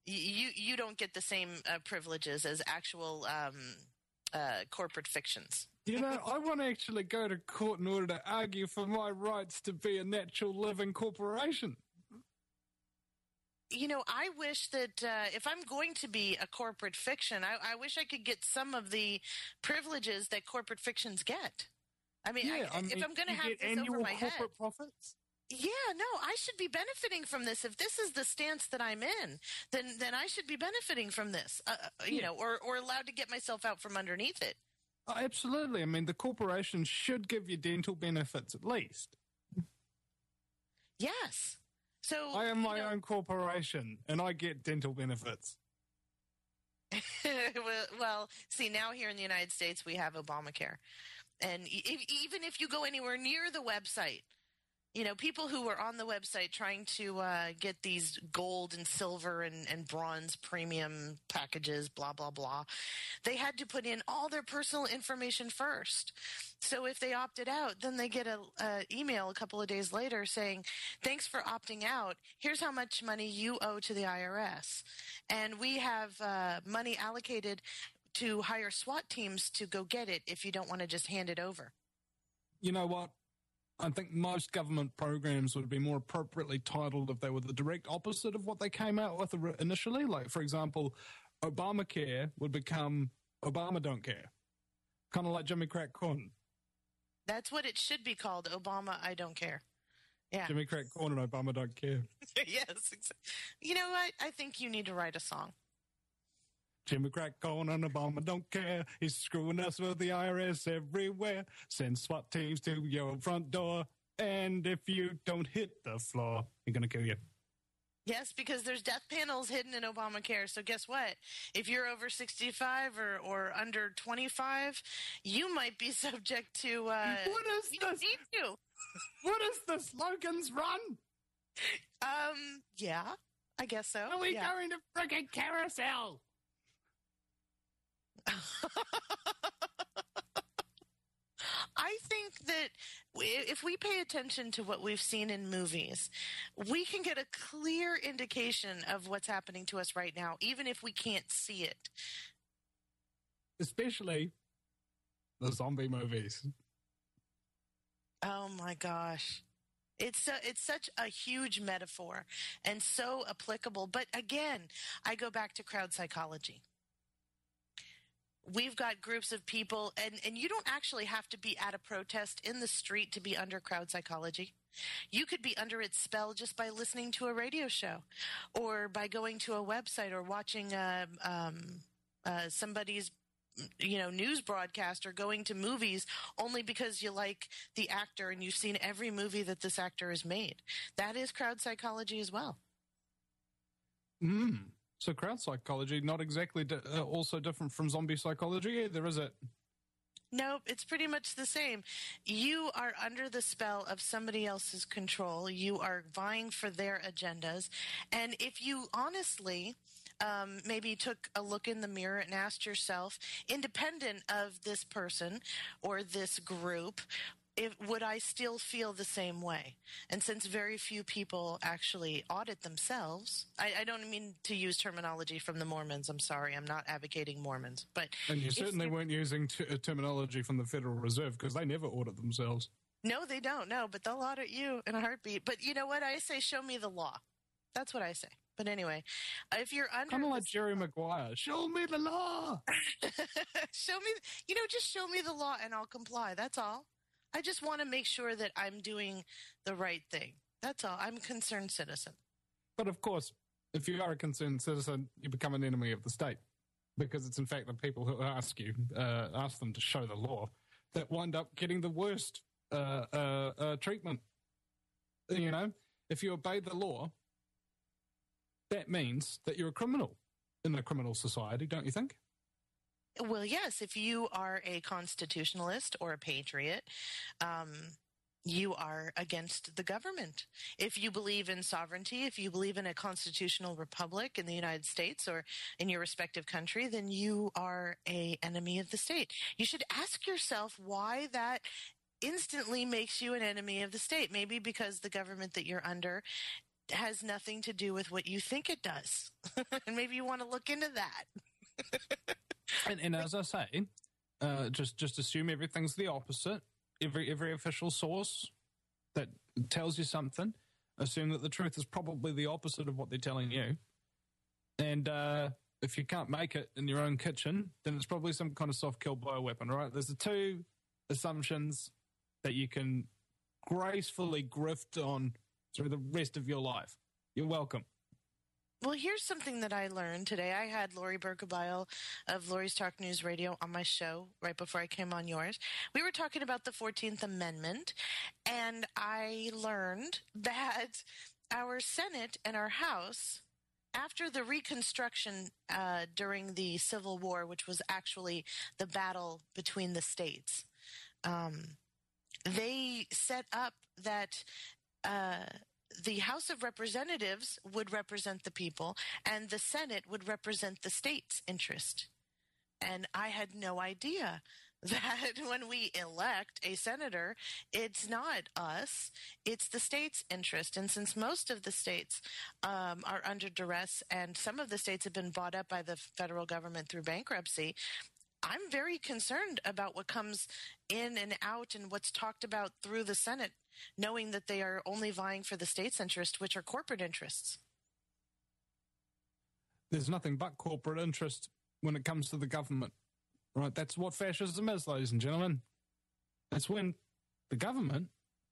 B: You you don't get the same uh, privileges as actual um, uh, corporate fictions.
A: You know, I want to actually go to court in order to argue for my rights to be a natural living corporation.
B: You know, I wish that uh, if I'm going to be a corporate fiction, I, I wish I could get some of the privileges that corporate fictions get. I mean,
A: Yeah,
B: I,
A: I mean,
B: if I'm going to
A: you
B: have
A: get
B: this
A: annual
B: over my head,
A: corporate profits.
B: yeah, no, I should be benefiting from this. If this is the stance that I'm in, then then I should be benefiting from this. Uh, uh, you
A: Yeah.
B: know, or or allowed to get myself out from underneath it.
A: Oh, absolutely. I mean, the corporation should give you dental benefits at least.
B: Yes. So
A: I am my
B: you know,
A: own corporation, and I get dental benefits.
B: well, well, see, now here in the United States, we have Obamacare. And e- e- even if you go anywhere near the website, you know, people who were on the website trying to uh, get these gold and silver and, and bronze premium packages, blah, blah, blah, they had to put in all their personal information first. So if they opted out, then they get a, a email a couple of days later saying, thanks for opting out. Here's how much money you owe to the I R S. And we have uh, money allocated to hire SWAT teams to go get it if you don't want to just hand it over.
A: You know what? I think most government programs would be more appropriately titled if they were the direct opposite of what they came out with initially. Like, for example, Obamacare would become Obama Don't Care. Kind of like Jimmy Crack Corn.
B: That's what it should be called, Obama I Don't Care. Yeah.
A: Jimmy Crack Corn and Obama Don't Care.
B: Yes. Exactly. You know what? I think you need to write a song.
A: Jimmy Crack Corn and Obama don't care. He's screwing us with the I R S everywhere. Send SWAT teams to your front door. And if you don't hit the floor, he's going to kill you.
B: Yes, because there's death panels hidden in Obamacare. So guess what? If you're over sixty-five or, or under twenty-five, you might be subject to... Uh,
A: What is
B: you
A: this?
B: need to.
A: What is the slogans run?
B: Um, yeah, I guess so.
A: Are we
B: yeah.
A: going to friggin' carousel?
B: I think that if we pay attention to what we've seen in movies, we can get a clear indication of what's happening to us right now, even if we can't see it.
A: Especially the zombie movies.
B: Oh my gosh. It's a, it's such a huge metaphor and so applicable. But again, I go back to crowd psychology. We've got groups of people, and, and you don't actually have to be at a protest in the street to be under crowd psychology. You could be under its spell just by listening to a radio show or by going to a website or watching uh, um, uh, somebody's you know, news broadcast or going to movies only because you like the actor and you've seen every movie that this actor has made. That is crowd psychology as well.
A: Hmm. So crowd psychology, not exactly di- uh, also different from zombie psychology either, is it?
B: Nope, it's pretty much the same. You are under the spell of somebody else's control. You are vying for their agendas. And if you honestly um, maybe took a look in the mirror and asked yourself, independent of this person or this group, if, would I still feel the same way? And since very few people actually audit themselves, I, I don't mean to use terminology from the Mormons. I'm sorry. I'm not advocating Mormons. But
A: And you certainly
B: you,
A: weren't using t- terminology from the Federal Reserve because they never audit themselves.
B: No, they don't. No, but they'll audit you in a heartbeat. But you know what? I say, show me the law. That's what I say. But anyway, if you're under...
A: Kind of like Jerry Maguire. Show me the law!
B: show me... You know, just show me the law and I'll comply. That's all. I just want to make sure that I'm doing the right thing. That's all. I'm a concerned citizen.
A: But of course, if you are a concerned citizen, you become an enemy of the state. Because it's in fact the people who ask you, uh, ask them to show the law, that wind up getting the worst uh, uh, uh, treatment. You know, if you obey the law, that means that you're a criminal in a criminal society, don't you think?
B: Well, yes, if you are a constitutionalist or a patriot, um, you are against the government. If you believe in sovereignty, if you believe in a constitutional republic in the United States or in your respective country, then you are a enemy of the state. You should ask yourself why that instantly makes you an enemy of the state. Maybe because the government that you're under has nothing to do with what you think it does. And maybe you want to look into that.
A: and, and as I say, uh, just just assume everything's the opposite. Every every official source that tells you something, assume that the truth is probably the opposite of what they're telling you. And uh, if you can't make it in your own kitchen, then it's probably some kind of soft-kill bioweapon, right? There's the two assumptions that you can gracefully grift on through the rest of your life. You're welcome.
B: Well, here's something that I learned today. I had Lori Berkebile of Lori's Talk News Radio on my show right before I came on yours. We were talking about the fourteenth Amendment, and I learned that our Senate and our House, after the Reconstruction uh, during the Civil War, which was actually the battle between the states, um, they set up that uh, the House of Representatives would represent the people and the Senate would represent the state's interest. And I had no idea that when we elect a senator, it's not us, it's the state's interest. And since most of the states um, are under duress and some of the states have been bought up by the federal government through bankruptcy, I'm very concerned about what comes in and out and what's talked about through the Senate, knowing that they are only vying for the state's interest, which are corporate interests.
A: There's nothing but corporate interest when it comes to the government, right? That's what fascism is, ladies and gentlemen. It's when the government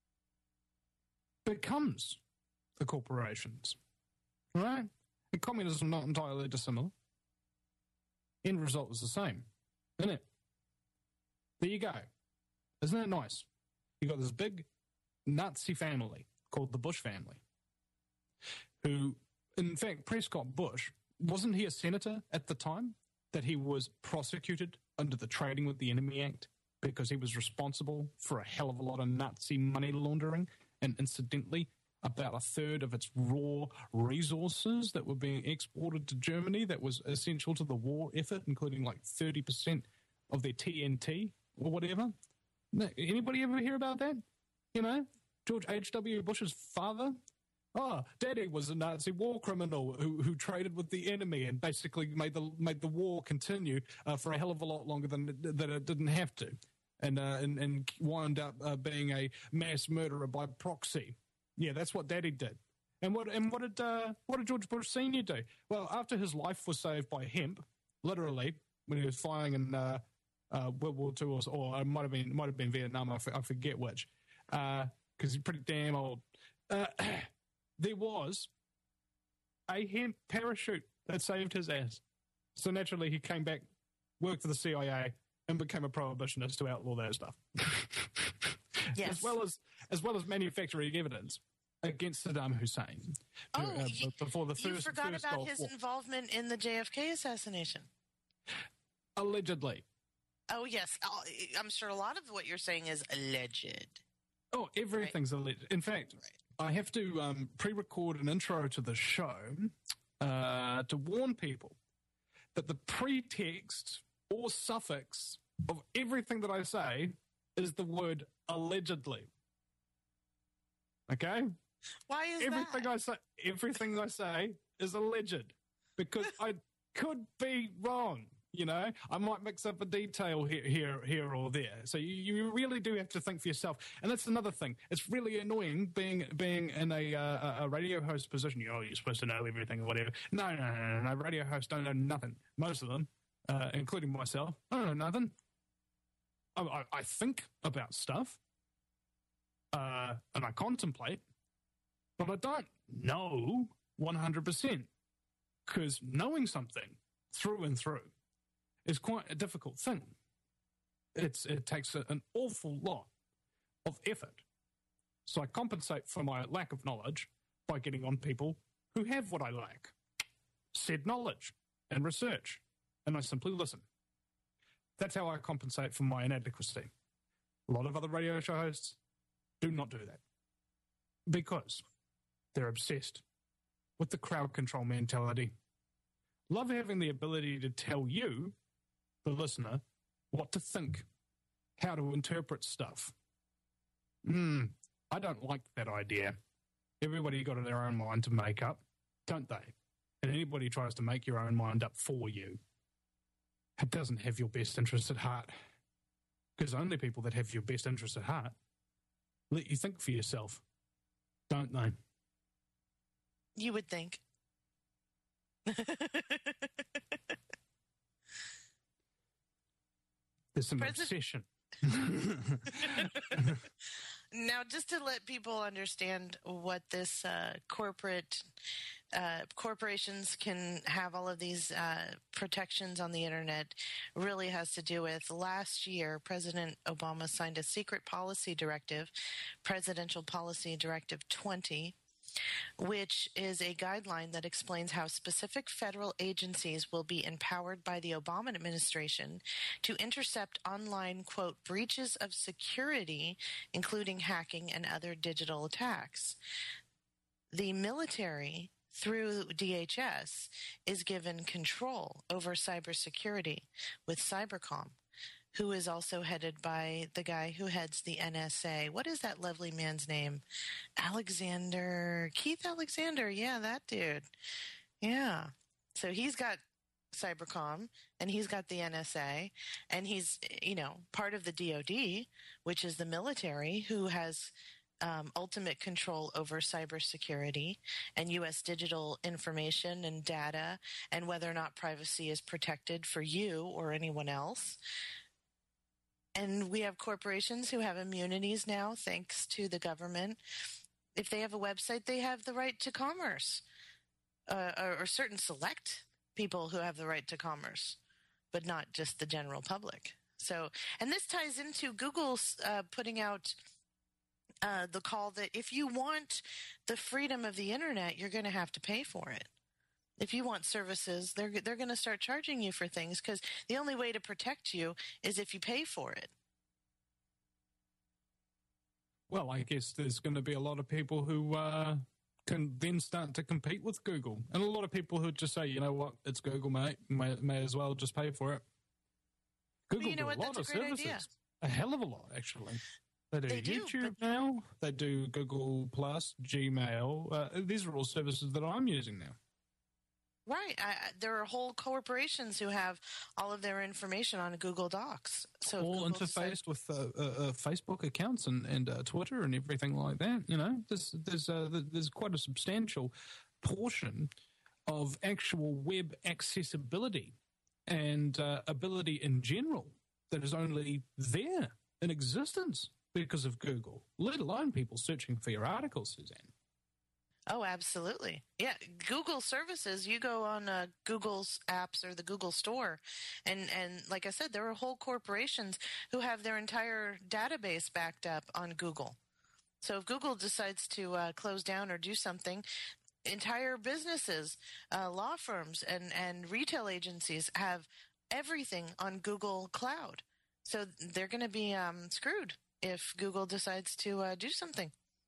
A: becomes the corporations, right? And communism not entirely dissimilar. End result is the same, isn't it? There you go. Isn't it nice? You got this big Nazi family called the Bush family, who, in fact, Prescott Bush, wasn't he a senator at the time that he was prosecuted under the Trading with the Enemy Act because he was responsible for a hell of a lot of Nazi money laundering and, incidentally, about a third of its raw resources that were being exported to Germany that was essential to the war effort, including like thirty percent of their T N T or whatever. Anybody ever hear about that? You know, George H W. Bush's father? Oh, Daddy was a Nazi war criminal who who traded with the enemy and basically made the made the war continue uh, for a hell of a lot longer than than it didn't have to, and uh, and and wound up uh, being a mass murderer by proxy. Yeah, that's what Daddy did. And what and what did uh, what did George Bush Senior do? Well, after his life was saved by hemp, literally when he was flying in uh, uh, World War Two, or, or it might have been might have been Vietnam. I, f- I forget which. Because uh, he's pretty damn old. Uh, there was a hemp parachute that saved his ass. So naturally, he came back, worked for the C I A, and became a prohibitionist to outlaw that stuff.
B: Yes.
A: As well as as well as manufacturing evidence against Saddam Hussein.
B: Oh,
A: uh,
B: you,
A: before the first,
B: you forgot
A: first
B: about
A: Gulf
B: his
A: War.
B: involvement in the J F K assassination.
A: Allegedly.
B: Oh, yes. I'll, I'm sure a lot of what you're saying is alleged.
A: Oh, everything's right. alleged. In fact, right. I have to um, pre-record an intro to the show uh, to warn people that the pretext or suffix of everything that I say is the word allegedly. Okay?
B: Why is
A: everything
B: that?
A: I say, everything I say is alleged because I could be wrong. You know, I might mix up a detail here, here, here, or there. So you, you really do have to think for yourself. And that's another thing. It's really annoying being being in a uh, a radio host position. You know, you're supposed to know everything or whatever. No, no, no, no. no. Radio hosts don't know nothing. Most of them, uh, including myself, I don't know nothing. I, I, I think about stuff, uh, and I contemplate, but I don't know one hundred percent because knowing something through and through is quite a difficult thing. It's It takes a, an awful lot of effort. So I compensate for my lack of knowledge by getting on people who have what I lack, said knowledge and research, and I simply listen. That's how I compensate for my inadequacy. A lot of other radio show hosts do not do that because they're obsessed with the crowd control mentality. Love having the ability to tell you, the listener, what to think, how to interpret stuff. Hmm, I don't like that idea. Everybody got their own mind to make up, don't they? And anybody tries to make your own mind up for you, it doesn't have your best interest at heart. Because only people that have your best interest at heart let you think for yourself, don't they?
B: You would think.
A: There's some
B: President-
A: obsession.
B: Now, just to let people understand what this uh, corporate uh, corporations can have all of these uh, protections on the internet really has to do with last year, President Obama signed a secret policy directive, Presidential Policy Directive twenty, which is a guideline that explains how specific federal agencies will be empowered by the Obama administration to intercept online, quote, breaches of security, including hacking and other digital attacks. The military, through D H S, is given control over cybersecurity with Cybercom, who is also headed by the guy who heads the N S A. What is that lovely man's name? Alexander, Keith Alexander. Yeah, that dude. Yeah. So he's got Cybercom and he's got the N S A and he's, you know, part of the D O D, which is the military who has um, ultimate control over cybersecurity and U S digital information and data and whether or not privacy is protected for you or anyone else. And we have corporations who have immunities now, thanks to the government. If they have a website, they have the right to commerce, uh, or, or certain select people who have the right to commerce, but not just the general public. So, and this ties into Google's uh, putting out uh, the call that if you want the freedom of the internet, you're going to have to pay for it. If you want services, they're they're going to start charging you for things because the only way to protect you is if you pay for it.
A: Well, I guess there's going to be a lot of people who uh, can then start to compete with Google. And a lot of people who just say, you know what, it's Google, mate, may, may as well just pay for it. Google
B: Well, you know
A: do
B: what?
A: a lot
B: That's
A: of
B: a great
A: services.
B: idea.
A: A hell of a lot, actually. They do
B: They do,
A: YouTube
B: but-
A: now. They do Google Plus, Gmail. Uh, these are all services that I'm using now.
B: Right. I, I- there are whole corporations who have all of their information on Google Docs. So if
A: all
B: Google
A: interfaced
B: decides-
A: with uh, uh, uh, Facebook accounts and, and uh, Twitter and everything like that. You know, there's there's uh, there's quite a substantial portion of actual web accessibility and uh, ability in general that is only there in existence because of Google, let alone people searching for your articles, Suzanne.
B: Oh, absolutely. Yeah. Google services, you go on uh, Google's apps or the Google store. And, and like I said, there are whole corporations who have their entire database backed up on Google. So if Google decides to uh, close down or do something, entire businesses, uh, law firms, and, and retail agencies have everything on Google Cloud. So they're going to be um, screwed if Google decides to uh, do something.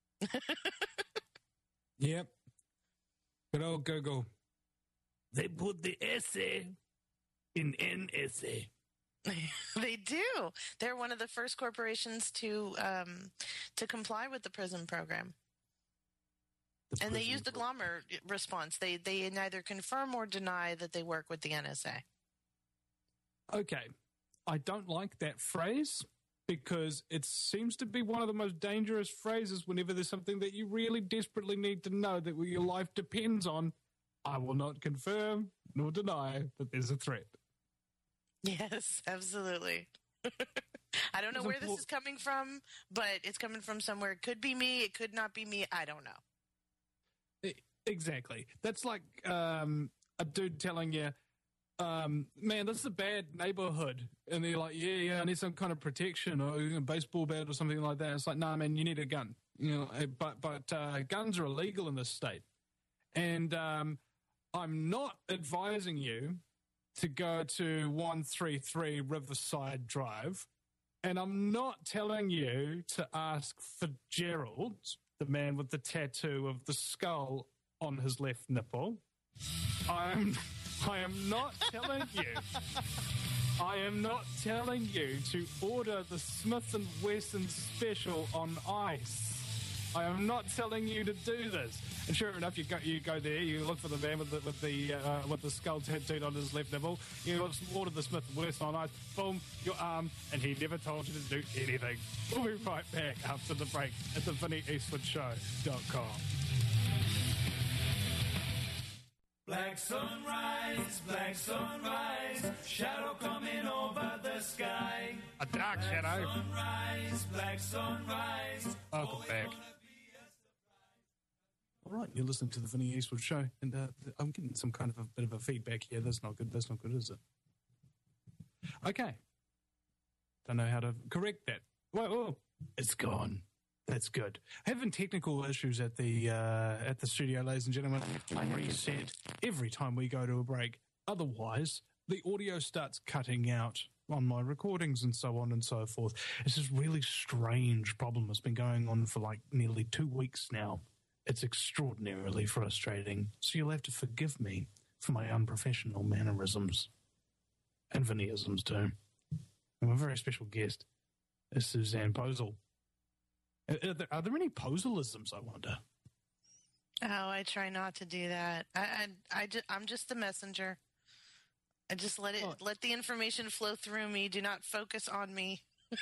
A: Yep. Good old Google. They put the essay in N S A.
B: They do. They're one of the first corporations to um, to comply with the PRISM program.
A: The
B: And they
A: prison
B: use the
A: pro-
B: Glommer response. They they neither confirm or deny that they work with the N S A.
A: Okay. I don't like that phrase because it seems to be one of the most dangerous phrases whenever there's something that you really desperately need to know that your life depends on. I will not confirm nor deny that there's a threat.
B: Yes, absolutely. I don't know
A: It's
B: where this
A: impor-
B: is coming from, but it's coming from somewhere. It could be me. It could not be me. I don't know.
A: E- Exactly. That's like um, a dude telling you, um, man, this is a bad neighborhood. And they're like, yeah, yeah, I need some kind of protection or a baseball bat or something like that. It's like, nah, man, you need a gun. You know, eh, but but uh, guns are illegal in this state. And um, I'm not advising you to go to one thirty-three Riverside Drive. And I'm not telling you to ask for Gerald, the man with the tattoo of the skull on his left nipple. I'm, I am not telling you, I am not telling you to order the Smith and Wesson special on ice. I am not telling you to do this. And sure enough, you go, you go there, you look for the man with the with the uh, with the skull tattooed on his left nipple. You order the Smith and Wesson knife. Boom, your arm, and he never told you to do anything. We'll be right back after the break at the Vinny Eastwood Show dot com.
C: Black sunrise, black sunrise, shadow coming over the sky.
A: A dark
C: black
A: shadow.
C: Sunrise, black sunrise.
A: Welcome back. All right, you're listening to the Vinny Eastwood Show, and uh, I'm getting some kind of a bit of a feedback here. That's not good. That's not good, is it? Okay. Don't know how to correct that. Whoa, whoa. It's gone. That's good. Having technical issues at the uh, at the studio, ladies and gentlemen. I reset every time we go to a break. Otherwise, the audio starts cutting out on my recordings and so on and so forth. It's this really strange problem that's been going on for like nearly two weeks now. It's extraordinarily frustrating. So you'll have to forgive me for my unprofessional mannerisms and Vinnyisms too. I'm a very special guest. It's Suzanne Posel. Are there, are there any Poselisms, I wonder?
B: Oh, I try not to do that. I, I, I ju- I'm just the messenger. I just let it,
A: Oh.
B: let the information flow through me. Do not focus on me.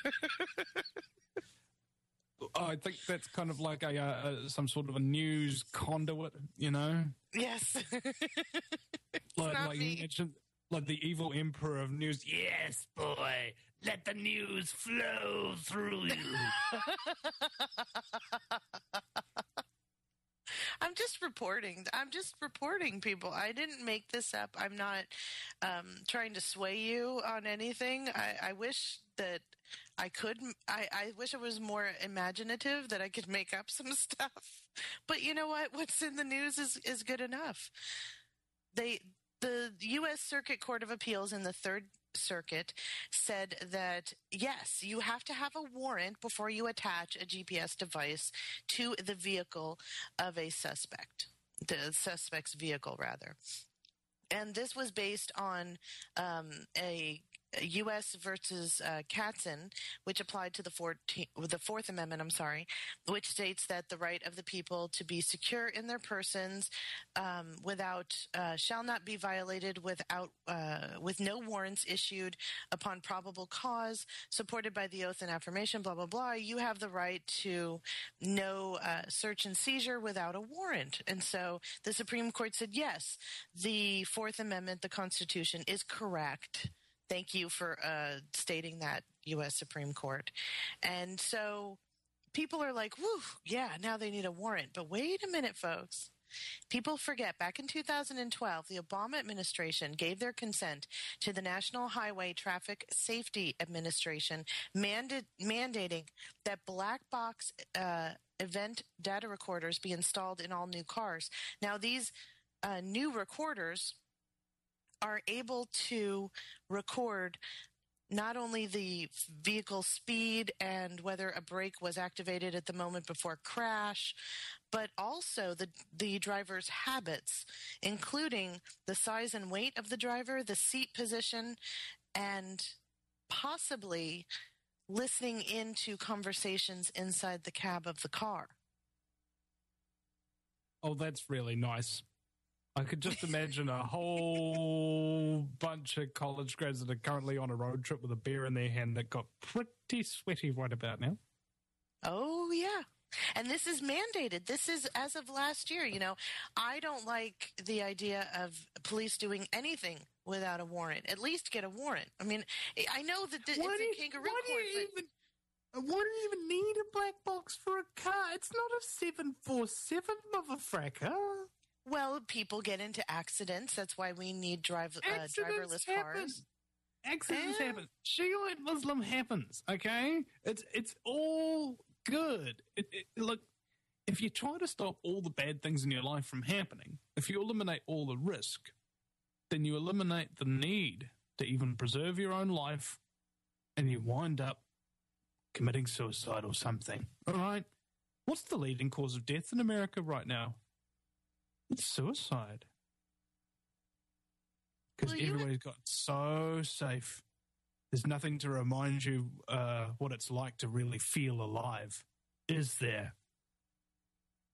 A: Oh, I think that's kind of like a uh, some sort of a news conduit, you know?
B: Yes.
A: Like,
B: not
A: like,
B: me.
A: you mentioned, like the evil emperor of news. Yes, boy, let the news flow through you.
B: I'm just reporting. I'm just reporting, people. I didn't make this up. I'm not um, trying to sway you on anything. I, I wish that I could. I, I wish I was more imaginative, that I could make up some stuff. But you know what? What's in the news is, is good enough. They, the U S Circuit Court of Appeals in the Third Circuit said that, yes, you have to have a warrant before you attach a G P S device to the vehicle of a suspect, the suspect's vehicle, rather. And this was based on um, a U S versus uh, Katzen, which applied to the, fourteenth, the Fourth Amendment, I'm sorry, which states that the right of the people to be secure in their persons um, without uh, shall not be violated without uh, with no warrants issued upon probable cause, supported by the oath and affirmation, blah, blah, blah. You have the right to no uh, search and seizure without a warrant. And so the Supreme Court said, yes, the Fourth Amendment, the Constitution, is correct. Thank you for uh, stating that, U S Supreme Court. And so people are like, whew, yeah, now they need a warrant. But wait a minute, folks. People forget, back in two thousand twelve, the Obama administration gave their consent to the National Highway Traffic Safety Administration manda- mandating that black box uh, event data recorders be installed in all new cars. Now, these uh, new recorders are able to record not only the vehicle speed and whether a brake was activated at the moment before crash, but also the the driver's habits, including the size and weight of the driver, the seat position, and possibly listening into conversations inside the cab of the car.
A: Oh, that's really nice. I could just imagine a whole bunch of college grads that are currently on a road trip with a beer in their hand that got pretty sweaty right about now.
B: Oh, yeah. And this is mandated. This is as of last year. You know, I don't like the idea of police doing anything without a warrant. At least get a warrant. I mean, I know that th-
A: Why
B: it's
A: do
B: a
A: you-
B: kangaroo
A: why do
B: court,
A: you
B: but
A: even, why do you even need a black box for a car? It's not a seven forty-seven, motherfracker.
B: well, people get into accidents. That's why we need drive uh,
A: Accidents
B: driverless
A: happen.
B: cars.
A: Accidents
B: Eh.
A: happen. Shiite Muslim happens, okay? It's it's all good. It, it, look, if you try to stop all the bad things in your life from happening, if you eliminate all the risk, then you eliminate the need to even preserve your own life, and you wind up committing suicide or something, all right? What's the leading cause of death in America right now? It's suicide. Because
B: Well, you
A: everybody's got so safe. There's nothing to remind you uh, what it's like to really feel alive, is there?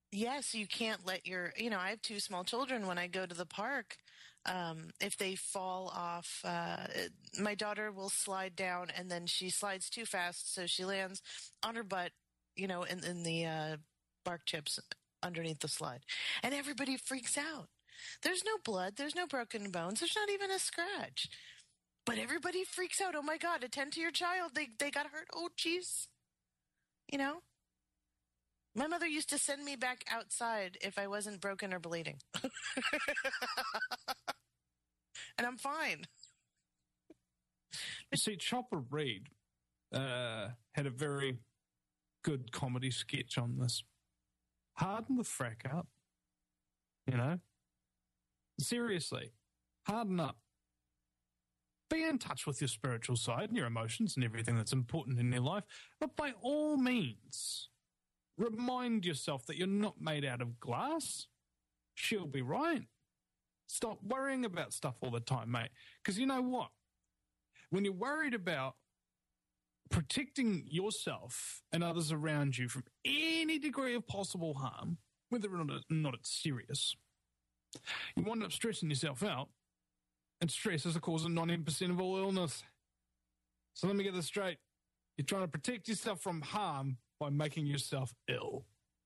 B: Yes, you can't let your, you know, I have two small children. When I go to the park, um, if they fall off, uh, my daughter will slide down and then she slides too fast. So she lands on her butt, you know, in, in the uh, bark chips underneath the slide. And everybody freaks out. There's no blood. There's no broken bones. There's not even a scratch. But everybody freaks out. Oh, my God, attend to your child. They, they got hurt. Oh, jeez. You know? My mother used to send me back outside if I wasn't broken or bleeding. And I'm fine.
A: You see, Chopper Reed uh, had a very good comedy sketch on this. Harden the frack up. You know? Seriously. Harden up. Be in touch with your spiritual side and your emotions and everything that's important in your life. But by all means, remind yourself that you're not made out of glass. She'll be right. Stop worrying about stuff all the time, mate. Because you know what? When you're worried about protecting yourself and others around you from any degree of possible harm, whether or not, not it's serious, you wind up stressing yourself out, and stress is the cause of ninety percent of all illness. So let me get this straight. You're trying to protect yourself from harm by making yourself ill.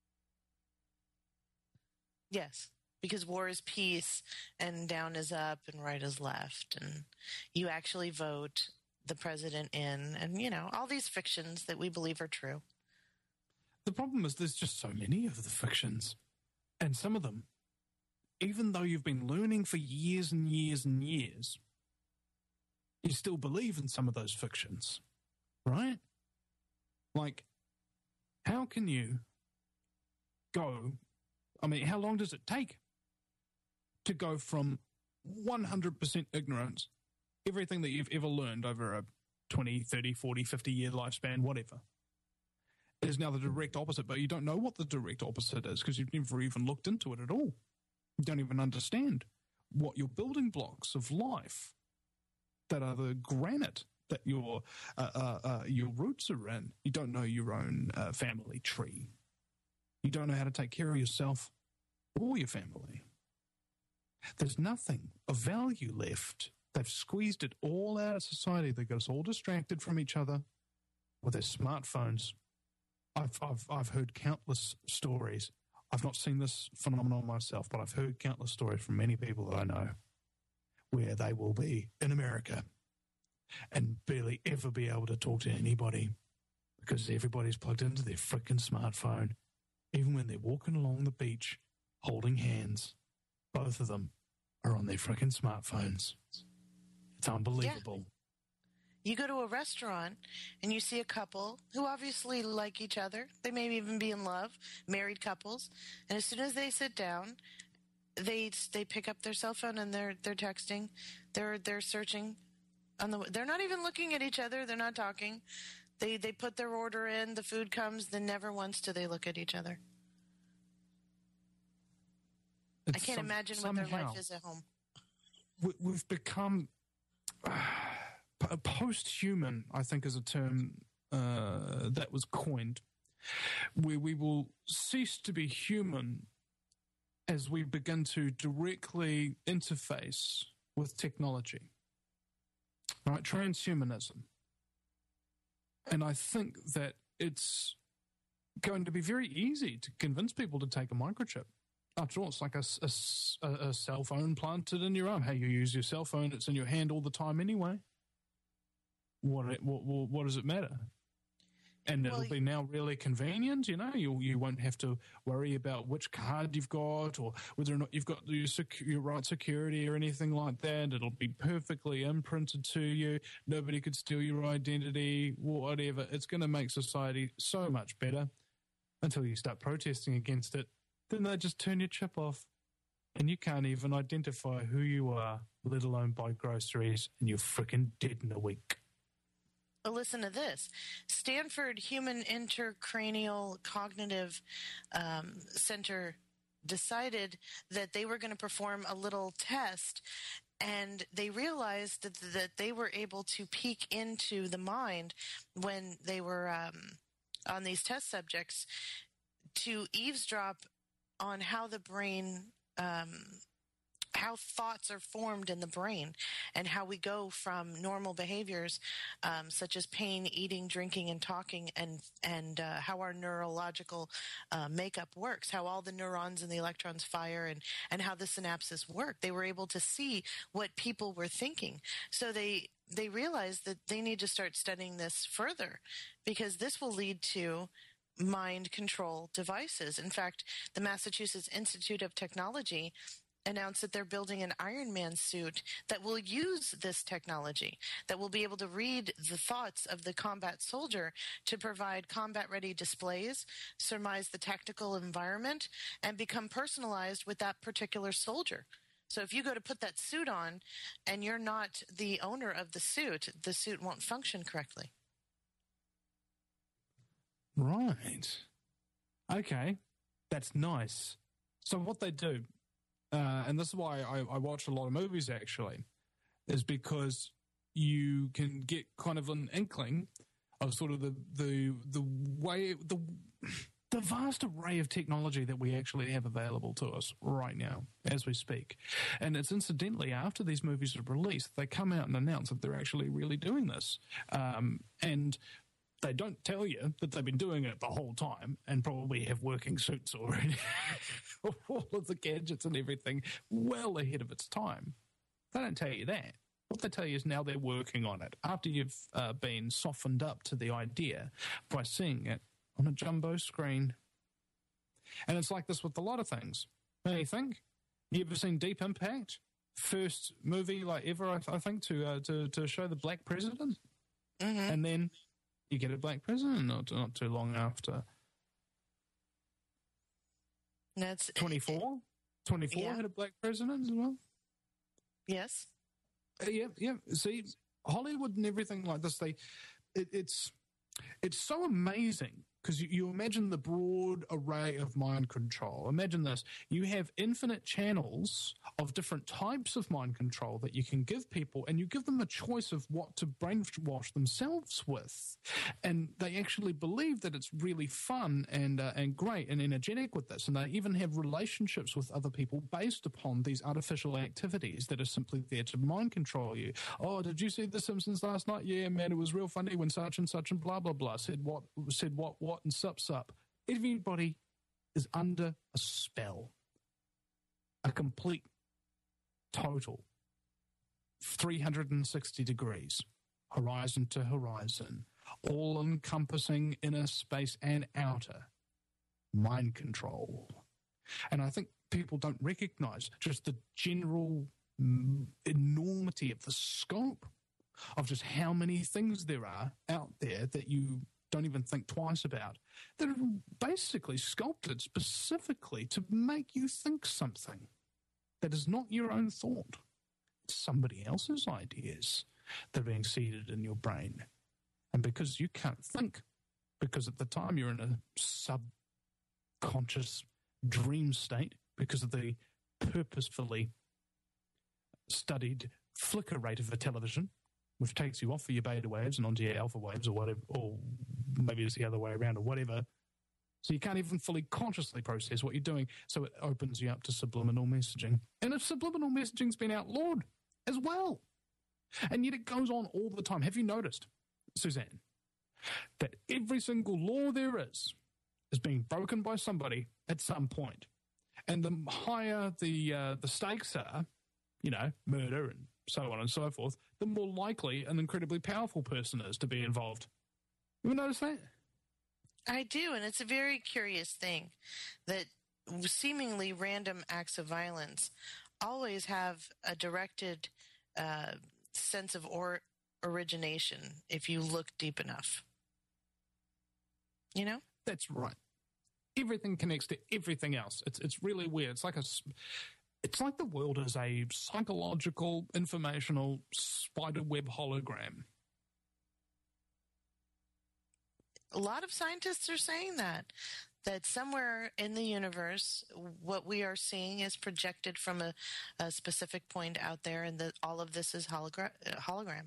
B: Yes, because war is peace and down is up and right is left. And you actually vote the president in and, you know, all these fictions that we believe are true.
A: The problem is there's just so many of the fictions. And some of them, even though you've been learning for years and years and years, you still believe in some of those fictions, right? Like, how can you go, I mean, how long does it take to go from one hundred percent ignorance, everything that you've ever learned over a twenty, thirty, forty, fifty year lifespan, whatever, is now the direct opposite, but you don't know what the direct opposite is because you've never even looked into it at all. You don't even understand what your building blocks of life that are the granite that your uh, uh, uh, your roots are in. You don't know your own uh, family tree. You don't know how to take care of yourself or your family. There's nothing of value left. They've squeezed it all out of society. They've got us all distracted from each other with their smartphones. I've I've I've heard countless stories. I've not seen this phenomenon myself, but I've heard countless stories from many people that I know where they will be in America and barely ever be able to talk to anybody because everybody's plugged into their frickin' smartphone. Even when they're walking along the beach holding hands, both of them are on their frickin' smartphones. It's unbelievable.
B: Yeah. You go to a restaurant and you see a couple who obviously like each other. They may even be in love, married couples. And as soon as they sit down, they they pick up their cell phone and they're they're texting. They're they're searching on the. They're not even looking at each other. They're not talking. They they put their order in. The food comes. Then never once do they look at each other.
A: It's
B: I can't
A: some,
B: imagine what
A: somehow,
B: their life is at home.
A: we, we've become uh, post-human, I think is a term uh, that was coined, where we will cease to be human as we begin to directly interface with technology. Right? Transhumanism. And I think that it's going to be very easy to convince people to take a microchip. After all, it's like a, a, a cell phone planted in your arm. Hey, you use your cell phone, it's in your hand all the time anyway. What what what, what does it matter? And
B: well,
A: it'll be now really convenient, you know. You you won't have to worry about which card you've got or whether or not you've got your, sec- your right security or anything like that. It'll be perfectly imprinted to you. Nobody could steal your identity, whatever. It's going to make society so much better until you start protesting against it. Then they just turn your chip off and you can't even identify who you are, let alone buy groceries, and you're freaking dead in a week.
B: Well, listen to this. Stanford Human Intracranial Cognitive um, Center decided that they were going to perform a little test, and they realized that, that they were able to peek into the mind when they were um, on these test subjects to eavesdrop on how the brain, um, how thoughts are formed in the brain, and how we go from normal behaviors um, such as pain, eating, drinking, and talking, and and uh, how our neurological uh, makeup works, how all the neurons and the electrons fire, and and how the synapses work. They were able to see what people were thinking, so they they realized that they need to start studying this further, because this will lead to mind control devices. In fact, the Massachusetts Institute of Technology announced that they're building an Iron Man suit that will use this technology, that will be able to read the thoughts of the combat soldier to provide combat-ready displays, surmise the tactical environment, and become personalized with that particular soldier. So if you go to put that suit on and you're not the owner of the suit, the suit won't function correctly.
A: Right. Okay. That's nice. So what they do, uh, and this is why I, I watch a lot of movies actually, is because you can get kind of an inkling of sort of the the the way the the vast array of technology that we actually have available to us right now as we speak. And it's incidentally, after these movies are released, they come out and announce that they're actually really doing this. Um, and they don't tell you that they've been doing it the whole time and probably have working suits already. All of the gadgets and everything well ahead of its time. They don't tell you that. What they tell you is now they're working on it after you've uh, been softened up to the idea by seeing it on a jumbo screen. And it's like this with a lot of things. What do you think? You ever seen Deep Impact? First movie like ever, I, I think, to, uh, to to show the black president.
B: Mm-hmm.
A: And then you get a black president not, not too long after.
B: That's
A: twenty-four? twenty-four
B: yeah.
A: had a black president as well?
B: Yes.
A: Uh, yeah, yeah. See, Hollywood and everything like this, they, it, it's it's so amazing because you, you imagine the broad array of mind control. Imagine this. You have infinite channels of different types of mind control that you can give people, and you give them a choice of what to brainwash themselves with. And they actually believe that it's really fun and uh, and great and energetic with this. And they even have relationships with other people based upon these artificial activities that are simply there to mind control you. Oh, did you see The Simpsons last night? Yeah, man, it was real funny when such and such and blah, blah, blah said what, said what, what, and sup, sup. Everybody is under a spell. A complete, total, three hundred sixty degrees, horizon to horizon, all-encompassing inner space and outer mind control. And I think people don't recognize just the general enormity of the scope of just how many things there are out there that you don't even think twice about, that are basically sculpted specifically to make you think something that is not your own thought. It's somebody else's ideas that are being seeded in your brain. And because you can't think, because at the time you're in a subconscious dream state, because of the purposefully studied flicker rate of the television, which takes you off of your beta waves and onto your alpha waves or whatever, or maybe it's the other way around or whatever. So you can't even fully consciously process what you're doing. So it opens you up to subliminal messaging. And if subliminal messaging's been outlawed as well. And yet it goes on all the time. Have you noticed, Suzanne, that every single law there is is being broken by somebody at some point? And the higher the uh, the stakes are, you know, murder and so on and so forth, the more likely an incredibly powerful person is to be involved. You ever notice that?
B: I do, and it's a very curious thing that seemingly random acts of violence always have a directed uh, sense of or- origination if you look deep enough. You know?
A: That's right. Everything connects to everything else. It's it's really weird. It's like a... It's like the world is a psychological, informational spiderweb hologram.
B: A lot of scientists are saying that, that somewhere in the universe, what we are seeing is projected from a, a specific point out there, and that all of this is hologra- hologram.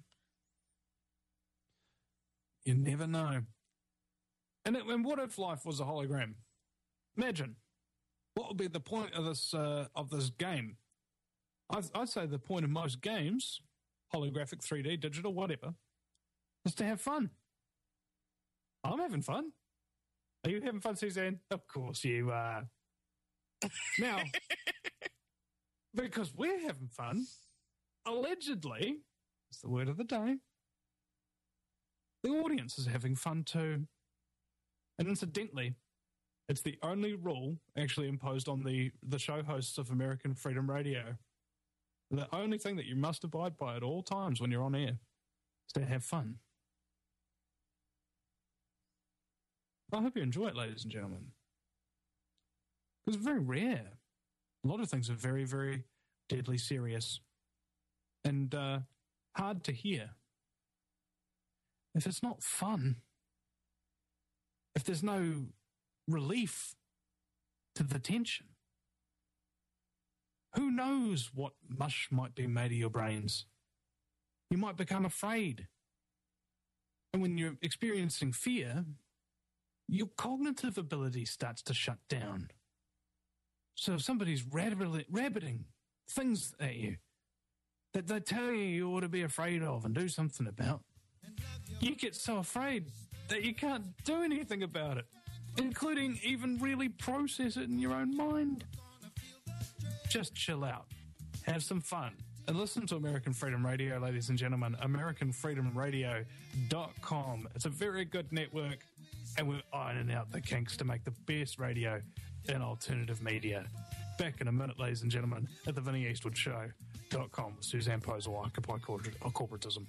A: You never know. And, it, and what if life was a hologram? Imagine. what would be the point of this uh, of this game? I'd, I'd say the point of most games, holographic, three D, digital, whatever, is to have fun. I'm having fun. Are you having fun, Suzanne? Of course you are. Now, because we're having fun, allegedly, it's the word of the day, the audience is having fun too. And incidentally, it's the only rule actually imposed on the, the show hosts of American Freedom Radio. The only thing that you must abide by at all times when you're on air is to have fun. I hope you enjoy it, ladies and gentlemen. It's very rare. A lot of things are very, very deadly serious and uh, hard to hear. If it's not fun, if there's no relief to the tension, who knows what mush might be made of your brains? You might become afraid. And when you're experiencing fear, your cognitive ability starts to shut down. So if somebody's rabbit- rabbiting things at you that they tell you you ought to be afraid of and do something about, you get so afraid that you can't do anything about it, including even really process it in your own mind. Just chill out, have some fun, and listen to American Freedom Radio, ladies and gentlemen, american freedom radio dot com. It's a very good network, and we're ironing out the kinks to make the best radio in alternative media. Back in a minute, ladies and gentlemen, at the Vinnie Eastwood Show dot com with Suzanne Posel, Occupy Corporatism.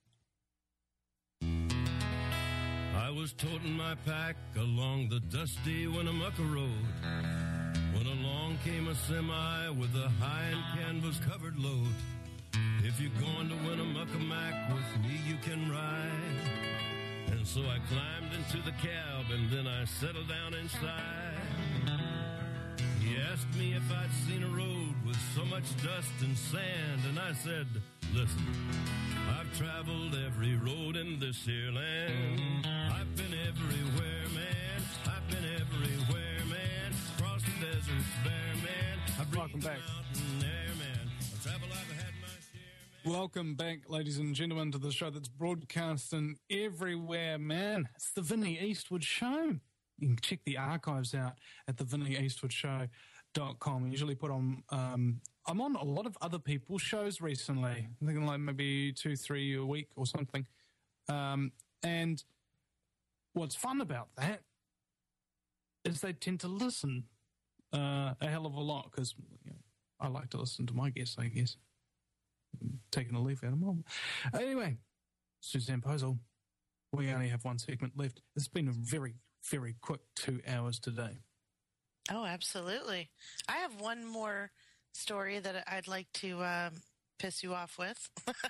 D: I was toting my pack along the dusty Winnemucca Road when along came a semi with a high and canvas-covered load. If you're going to Winnemucca Mac with me, you can ride. And so I climbed into the cab and then I settled down inside. He asked me if I'd seen a road with so much dust and sand, and I said, listen, I've traveled every road in this here land. I've been everywhere, man. I've been everywhere, man. Across the deserts bare, man. I've
A: Welcome back.
D: Air, man. I've traveled, I've had my share, man.
A: Welcome back, ladies and gentlemen, to the show that's broadcasting everywhere, man. It's the Vinnie Eastwood Show. You can check the archives out at the Vinnie Eastwood Show dot com. I usually put on, um, I'm on a lot of other people's shows recently. I'm thinking like maybe two, three a week or something. Um, and what's fun about that is they tend to listen uh, a hell of a lot because you know, I like to listen to my guests, I guess. Taking a leaf out of mine. Anyway, Suzanne Posel, we only have one segment left. It's been a very, very quick two hours today.
B: Oh, absolutely. I have one more story that I'd like to um, piss you off with.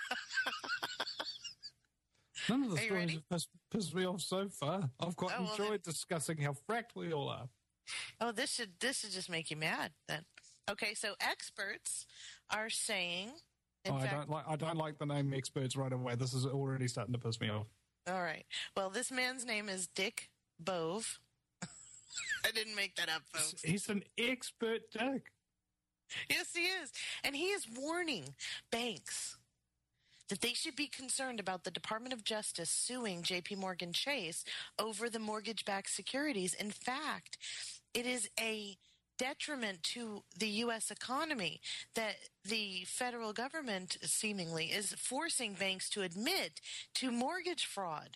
A: None of the
B: Are you
A: stories
B: ready?
A: have pissed, pissed me off so far. I've quite
B: Oh, well,
A: enjoyed
B: then-
A: discussing how fracked we all are.
B: Oh, this should this should just make you mad then. Okay, so experts are saying, in
A: Oh, I
B: fact,
A: don't like. I don't like the name experts right away. This is already starting to piss me off.
B: all right. Well, this man's name is Dick Bove. I didn't make that up, folks.
A: He's an expert, Dick.
B: Yes, he is. And he is warning banks that they should be concerned about the Department of Justice suing J P Morgan Chase over the mortgage-backed securities. In fact, it is a detriment to the U S economy that the federal government seemingly is forcing banks to admit to mortgage fraud.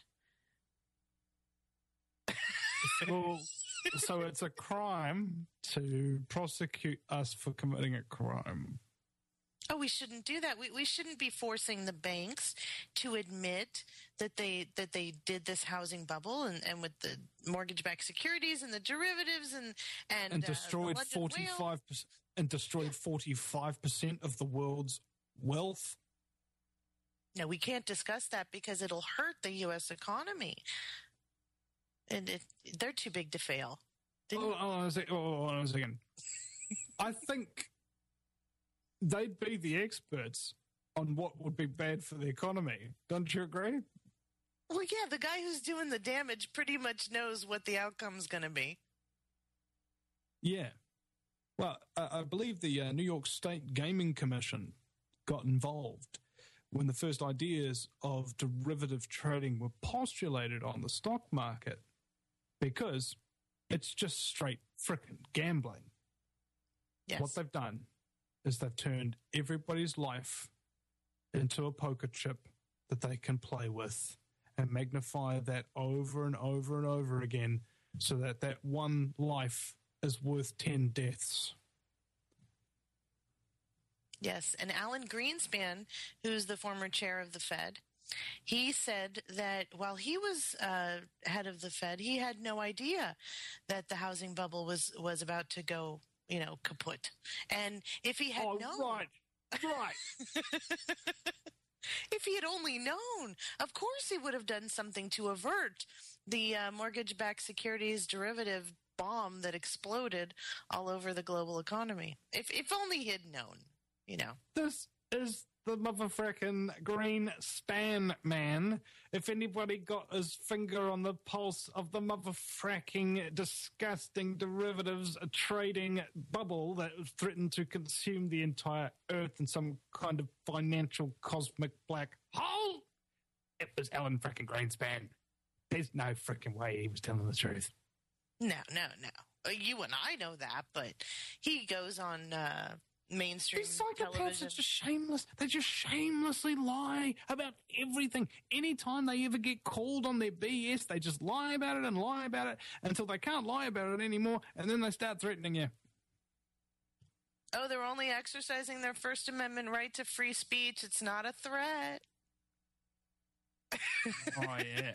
A: Well, so it's a crime to prosecute us for committing a crime.
B: Oh, we shouldn't do that. We we shouldn't be forcing the banks to admit that they that they did this housing bubble and, and with the mortgage-backed securities and the derivatives and and,
A: And
B: uh, the
A: destroyed
B: London
A: forty-five
B: whale.
A: percent and destroyed forty-five percent of the world's wealth.
B: No, we can't discuss that because it'll hurt the U S economy, and it, they're too big to fail. Didn't-
A: Oh, oh, I was like, oh, hold on a second. I think they'd be the experts on what would be bad for the economy. Don't you agree?
B: Well, yeah, the guy who's doing the damage pretty much knows what the outcome's going to be.
A: Yeah. Well, uh, I believe the uh, New York State Gaming Commission got involved when the first ideas of derivative trading were postulated on the stock market, because it's just straight frickin' gambling.
B: Yes.
A: What they've done is they've turned everybody's life into a poker chip that they can play with and magnify that over and over and over again, so that that one life is worth ten deaths.
B: Yes, and Alan Greenspan, who's the former chair of the Fed, he said that while he was uh, head of the Fed, he had no idea that the housing bubble was, was about to go, you know, kaput. And if he had
A: oh,
B: known...
A: right, right.
B: If he had only known, of course he would have done something to avert the uh, mortgage-backed securities derivative bomb that exploded all over the global economy. If if only he'd known, you know.
A: This is the motherfucking Greenspan, man. If anybody got his finger on the pulse of the motherfucking disgusting derivatives trading bubble that threatened to consume the entire earth in some kind of financial cosmic black hole, it was Alan frickin' Greenspan. There's no frickin' way he was telling the truth.
B: No, no, no. You and I know that, but he goes on uh, mainstream
A: These psychopaths
B: television.
A: are just shameless. They just shamelessly lie about everything. Anytime they ever get called on their B S, they just lie about it and lie about it until they can't lie about it anymore, and then they start threatening you.
B: Oh, they're only exercising their First Amendment right to free speech. It's not a threat.
A: Oh, yeah.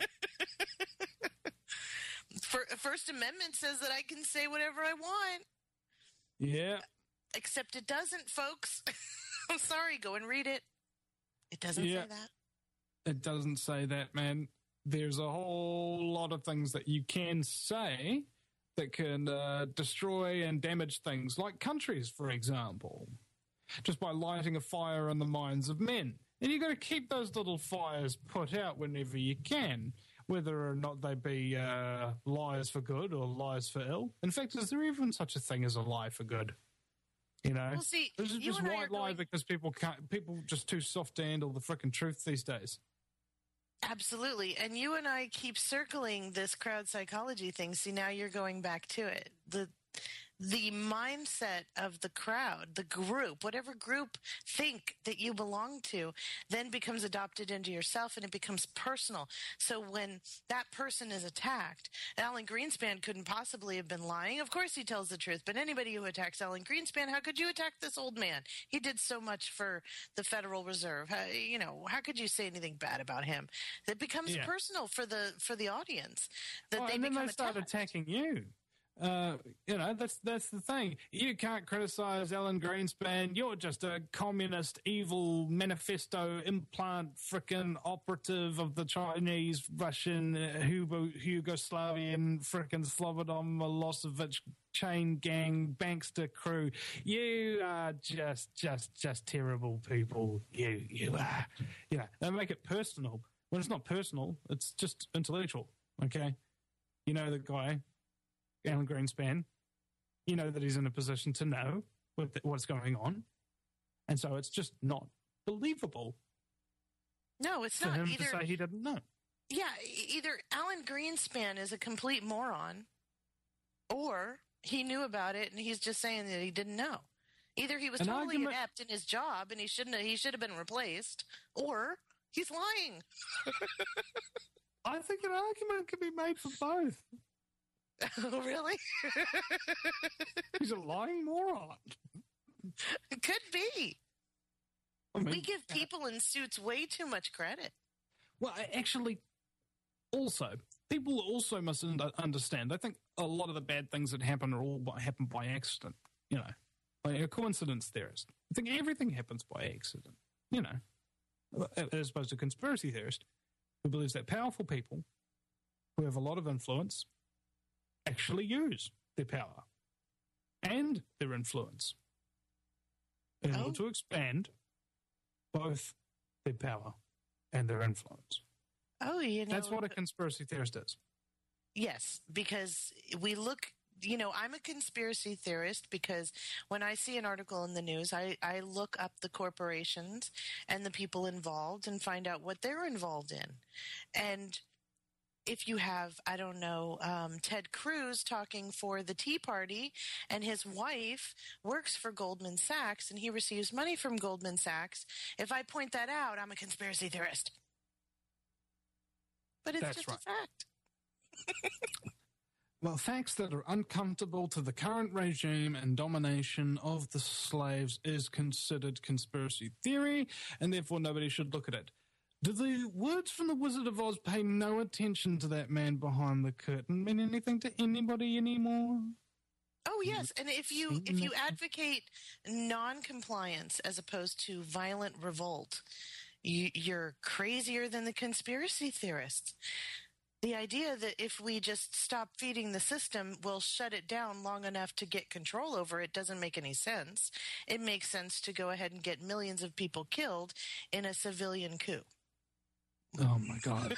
B: First Amendment says that I can say whatever I want.
A: Yeah.
B: Except it doesn't, folks. I'm sorry. Go and read it. It doesn't
A: Yeah.
B: say that.
A: It doesn't say that, man. There's a whole lot of things that you can say that can uh, destroy and damage things, like countries, for example, just by lighting a fire in the minds of men. And you've got to keep those little fires put out whenever you can, whether or not they be uh, lies for good or lies for ill. In fact, is there even such a thing as a lie for good? You know,
B: Well, see,
A: this is
B: you
A: just
B: and I
A: white
B: are
A: lie
B: going-
A: because people can't. People just too soft to handle the frickin' truth these days.
B: Absolutely. And you and I keep circling this crowd psychology thing. See, now you're going back to it. The the mindset of the crowd, the group, whatever group think that you belong to, then becomes adopted into yourself and it becomes personal. So when that person is attacked, Alan Greenspan couldn't possibly have been lying. Of course he tells the truth, but anybody who attacks Alan Greenspan, how could you attack this old man? He did so much for the Federal Reserve. How, you know, how could you say anything bad about him? It becomes
A: Yeah.
B: personal for the for the audience. That
A: Oh,
B: they
A: and then
B: become
A: they start
B: attacked.
A: attacking you. Uh, you know, that's that's the thing. You can't criticize Alan Greenspan. You're just a communist, evil manifesto implant, frickin' operative of the Chinese, Russian, uh, Hugo, Yugoslavian, frickin' Slobodan Milosevic chain gang bankster crew. You are just, just, just terrible people. You, you are. You know, they make it personal. When it's not personal, it's just intellectual. Okay, you know the guy. Alan Greenspan, you know that he's in a position to know what, what's going on. And so it's just not believable
B: No, it's
A: for
B: not
A: him
B: either.
A: to say he didn't know.
B: Yeah, e- either Alan Greenspan is a complete moron, or he knew about it and he's just saying that he didn't know. Either he was
A: An
B: totally
A: argument-
B: inept in his job and he shouldn't have, he should have been replaced, or he's lying.
A: I think an argument can be made for both.
B: Oh, really?
A: He's a lying moron.
B: Could be.
A: I mean,
B: We give people in suits way too much credit.
A: well, I actually, also, people also must un- understand. I think a lot of the bad things that happen are all by, happen by accident. You know, like a coincidence theorist. I think everything happens by accident. You know, as opposed to a conspiracy theorist who believes that powerful people who have a lot of influence actually use their power and their influence in
B: Oh.
A: order to expand both their power and their influence.
B: Oh, you know.
A: That's what a conspiracy theorist is.
B: Yes, because we look you know, I'm a conspiracy theorist because when I see an article in the news, I, I look up the corporations and the people involved and find out what they're involved in. And if you have, I don't know, um, Ted Cruz talking for the Tea Party and his wife works for Goldman Sachs and he receives money from Goldman Sachs, if I point that out, I'm a conspiracy theorist. But it's
A: That's
B: just
A: right.
B: a fact.
A: Well, facts that are uncomfortable to the current regime and domination of the slaves is considered conspiracy theory, and therefore nobody should look at it. Do the words from the Wizard of Oz pay no attention to that man behind the curtain mean anything to anybody anymore?
B: Oh yes, and if you if you advocate non-compliance as opposed to violent revolt, you, you're crazier than the conspiracy theorists. The idea that if we just stop feeding the system, we'll shut it down long enough to get control over it doesn't make any sense. It makes sense to go ahead and get millions of people killed in a civilian coup.
A: Oh my God.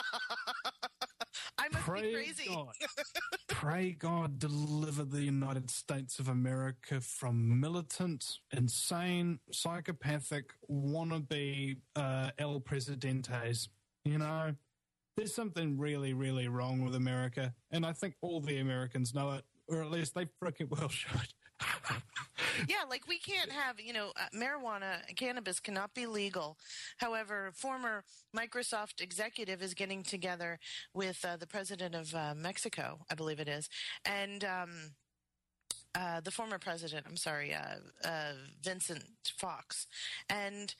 B: I must
A: Pray
B: be crazy.
A: God. Pray God deliver the United States of America from militant, insane, psychopathic, wannabe uh, El Presidentes. You know? There's something really, really wrong with America, and I think all the Americans know it, or at least they freaking well should.
B: Yeah, like we can't have, you know, uh, marijuana, cannabis cannot be legal. However, former Microsoft executive is getting together with uh, the president of uh, Mexico, I believe it is, and um, uh, the former president, I'm sorry, uh, uh, Vincent Fox, and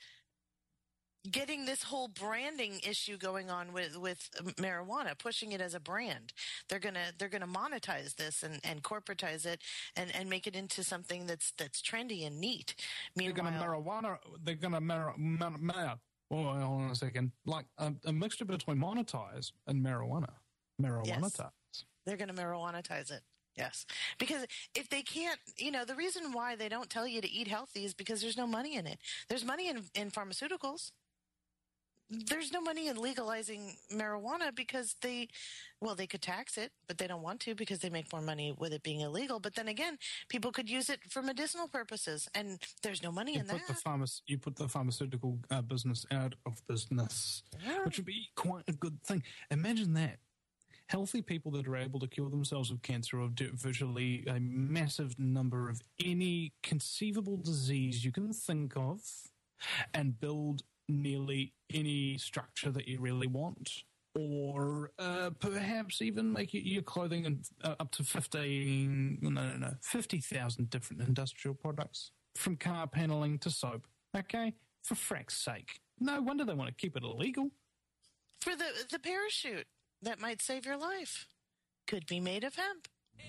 B: getting this whole branding issue going on with, with marijuana, pushing it as a brand. They're gonna they're gonna monetize this and, and corporatize it and, and make it into something that's that's trendy and neat.
A: They're
B: Meanwhile,
A: gonna marijuana. They're gonna mar. mar, mar oh, hold on a second. Like a, a mixture between monetize and marijuana. Marijuana.
B: Yes. they're gonna marijuanatize it. Yes. Because if they can't, you know, the reason why they don't tell you to eat healthy is because there's no money in it. There's money in, in pharmaceuticals. There's no money in legalizing marijuana because they, well, they could tax it, but they don't want to because they make more money with it being illegal. But then again, people could use it for medicinal purposes, and there's no money
A: You
B: in
A: put
B: that.
A: the pharma- you put the pharmaceutical uh, business out of business,
B: Yeah.
A: which would be quite a good thing. Imagine that. Healthy people that are able to cure themselves of cancer or do virtually a massive number of any conceivable disease you can think of and build nearly any structure that you really want, or uh, perhaps even make your, your clothing and uh, up to fifteen, no, no, no, fifty thousand different industrial products, from car paneling to soap. Okay, for frack's sake, no wonder they want to keep it illegal.
B: For the the parachute that might save your life could be made of hemp.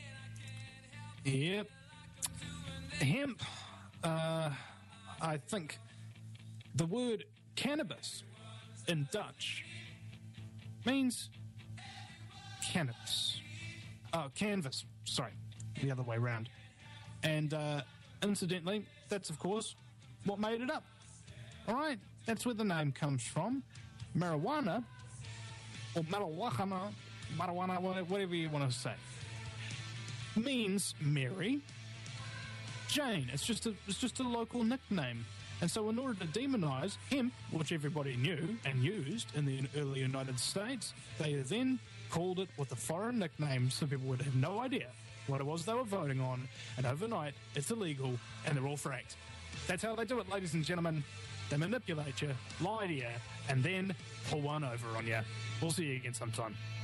A: Yep, hemp. Uh, I think the word cannabis in Dutch means cannabis. Oh, canvas. Sorry, the other way around. And uh, incidentally, that's of course what made it up. All right, that's where the name comes from. Marijuana, or marijuana, marijuana, whatever you want to say, means Mary Jane. It's just a, it's just a local nickname. And so in order to demonize hemp, which everybody knew and used in the early United States, they then called it with a foreign nickname so people would have no idea what it was they were voting on. And overnight, it's illegal and they're all fracked. That's how they do it, ladies and gentlemen. They manipulate you, lie to you, and then pull one over on you. We'll see you again sometime.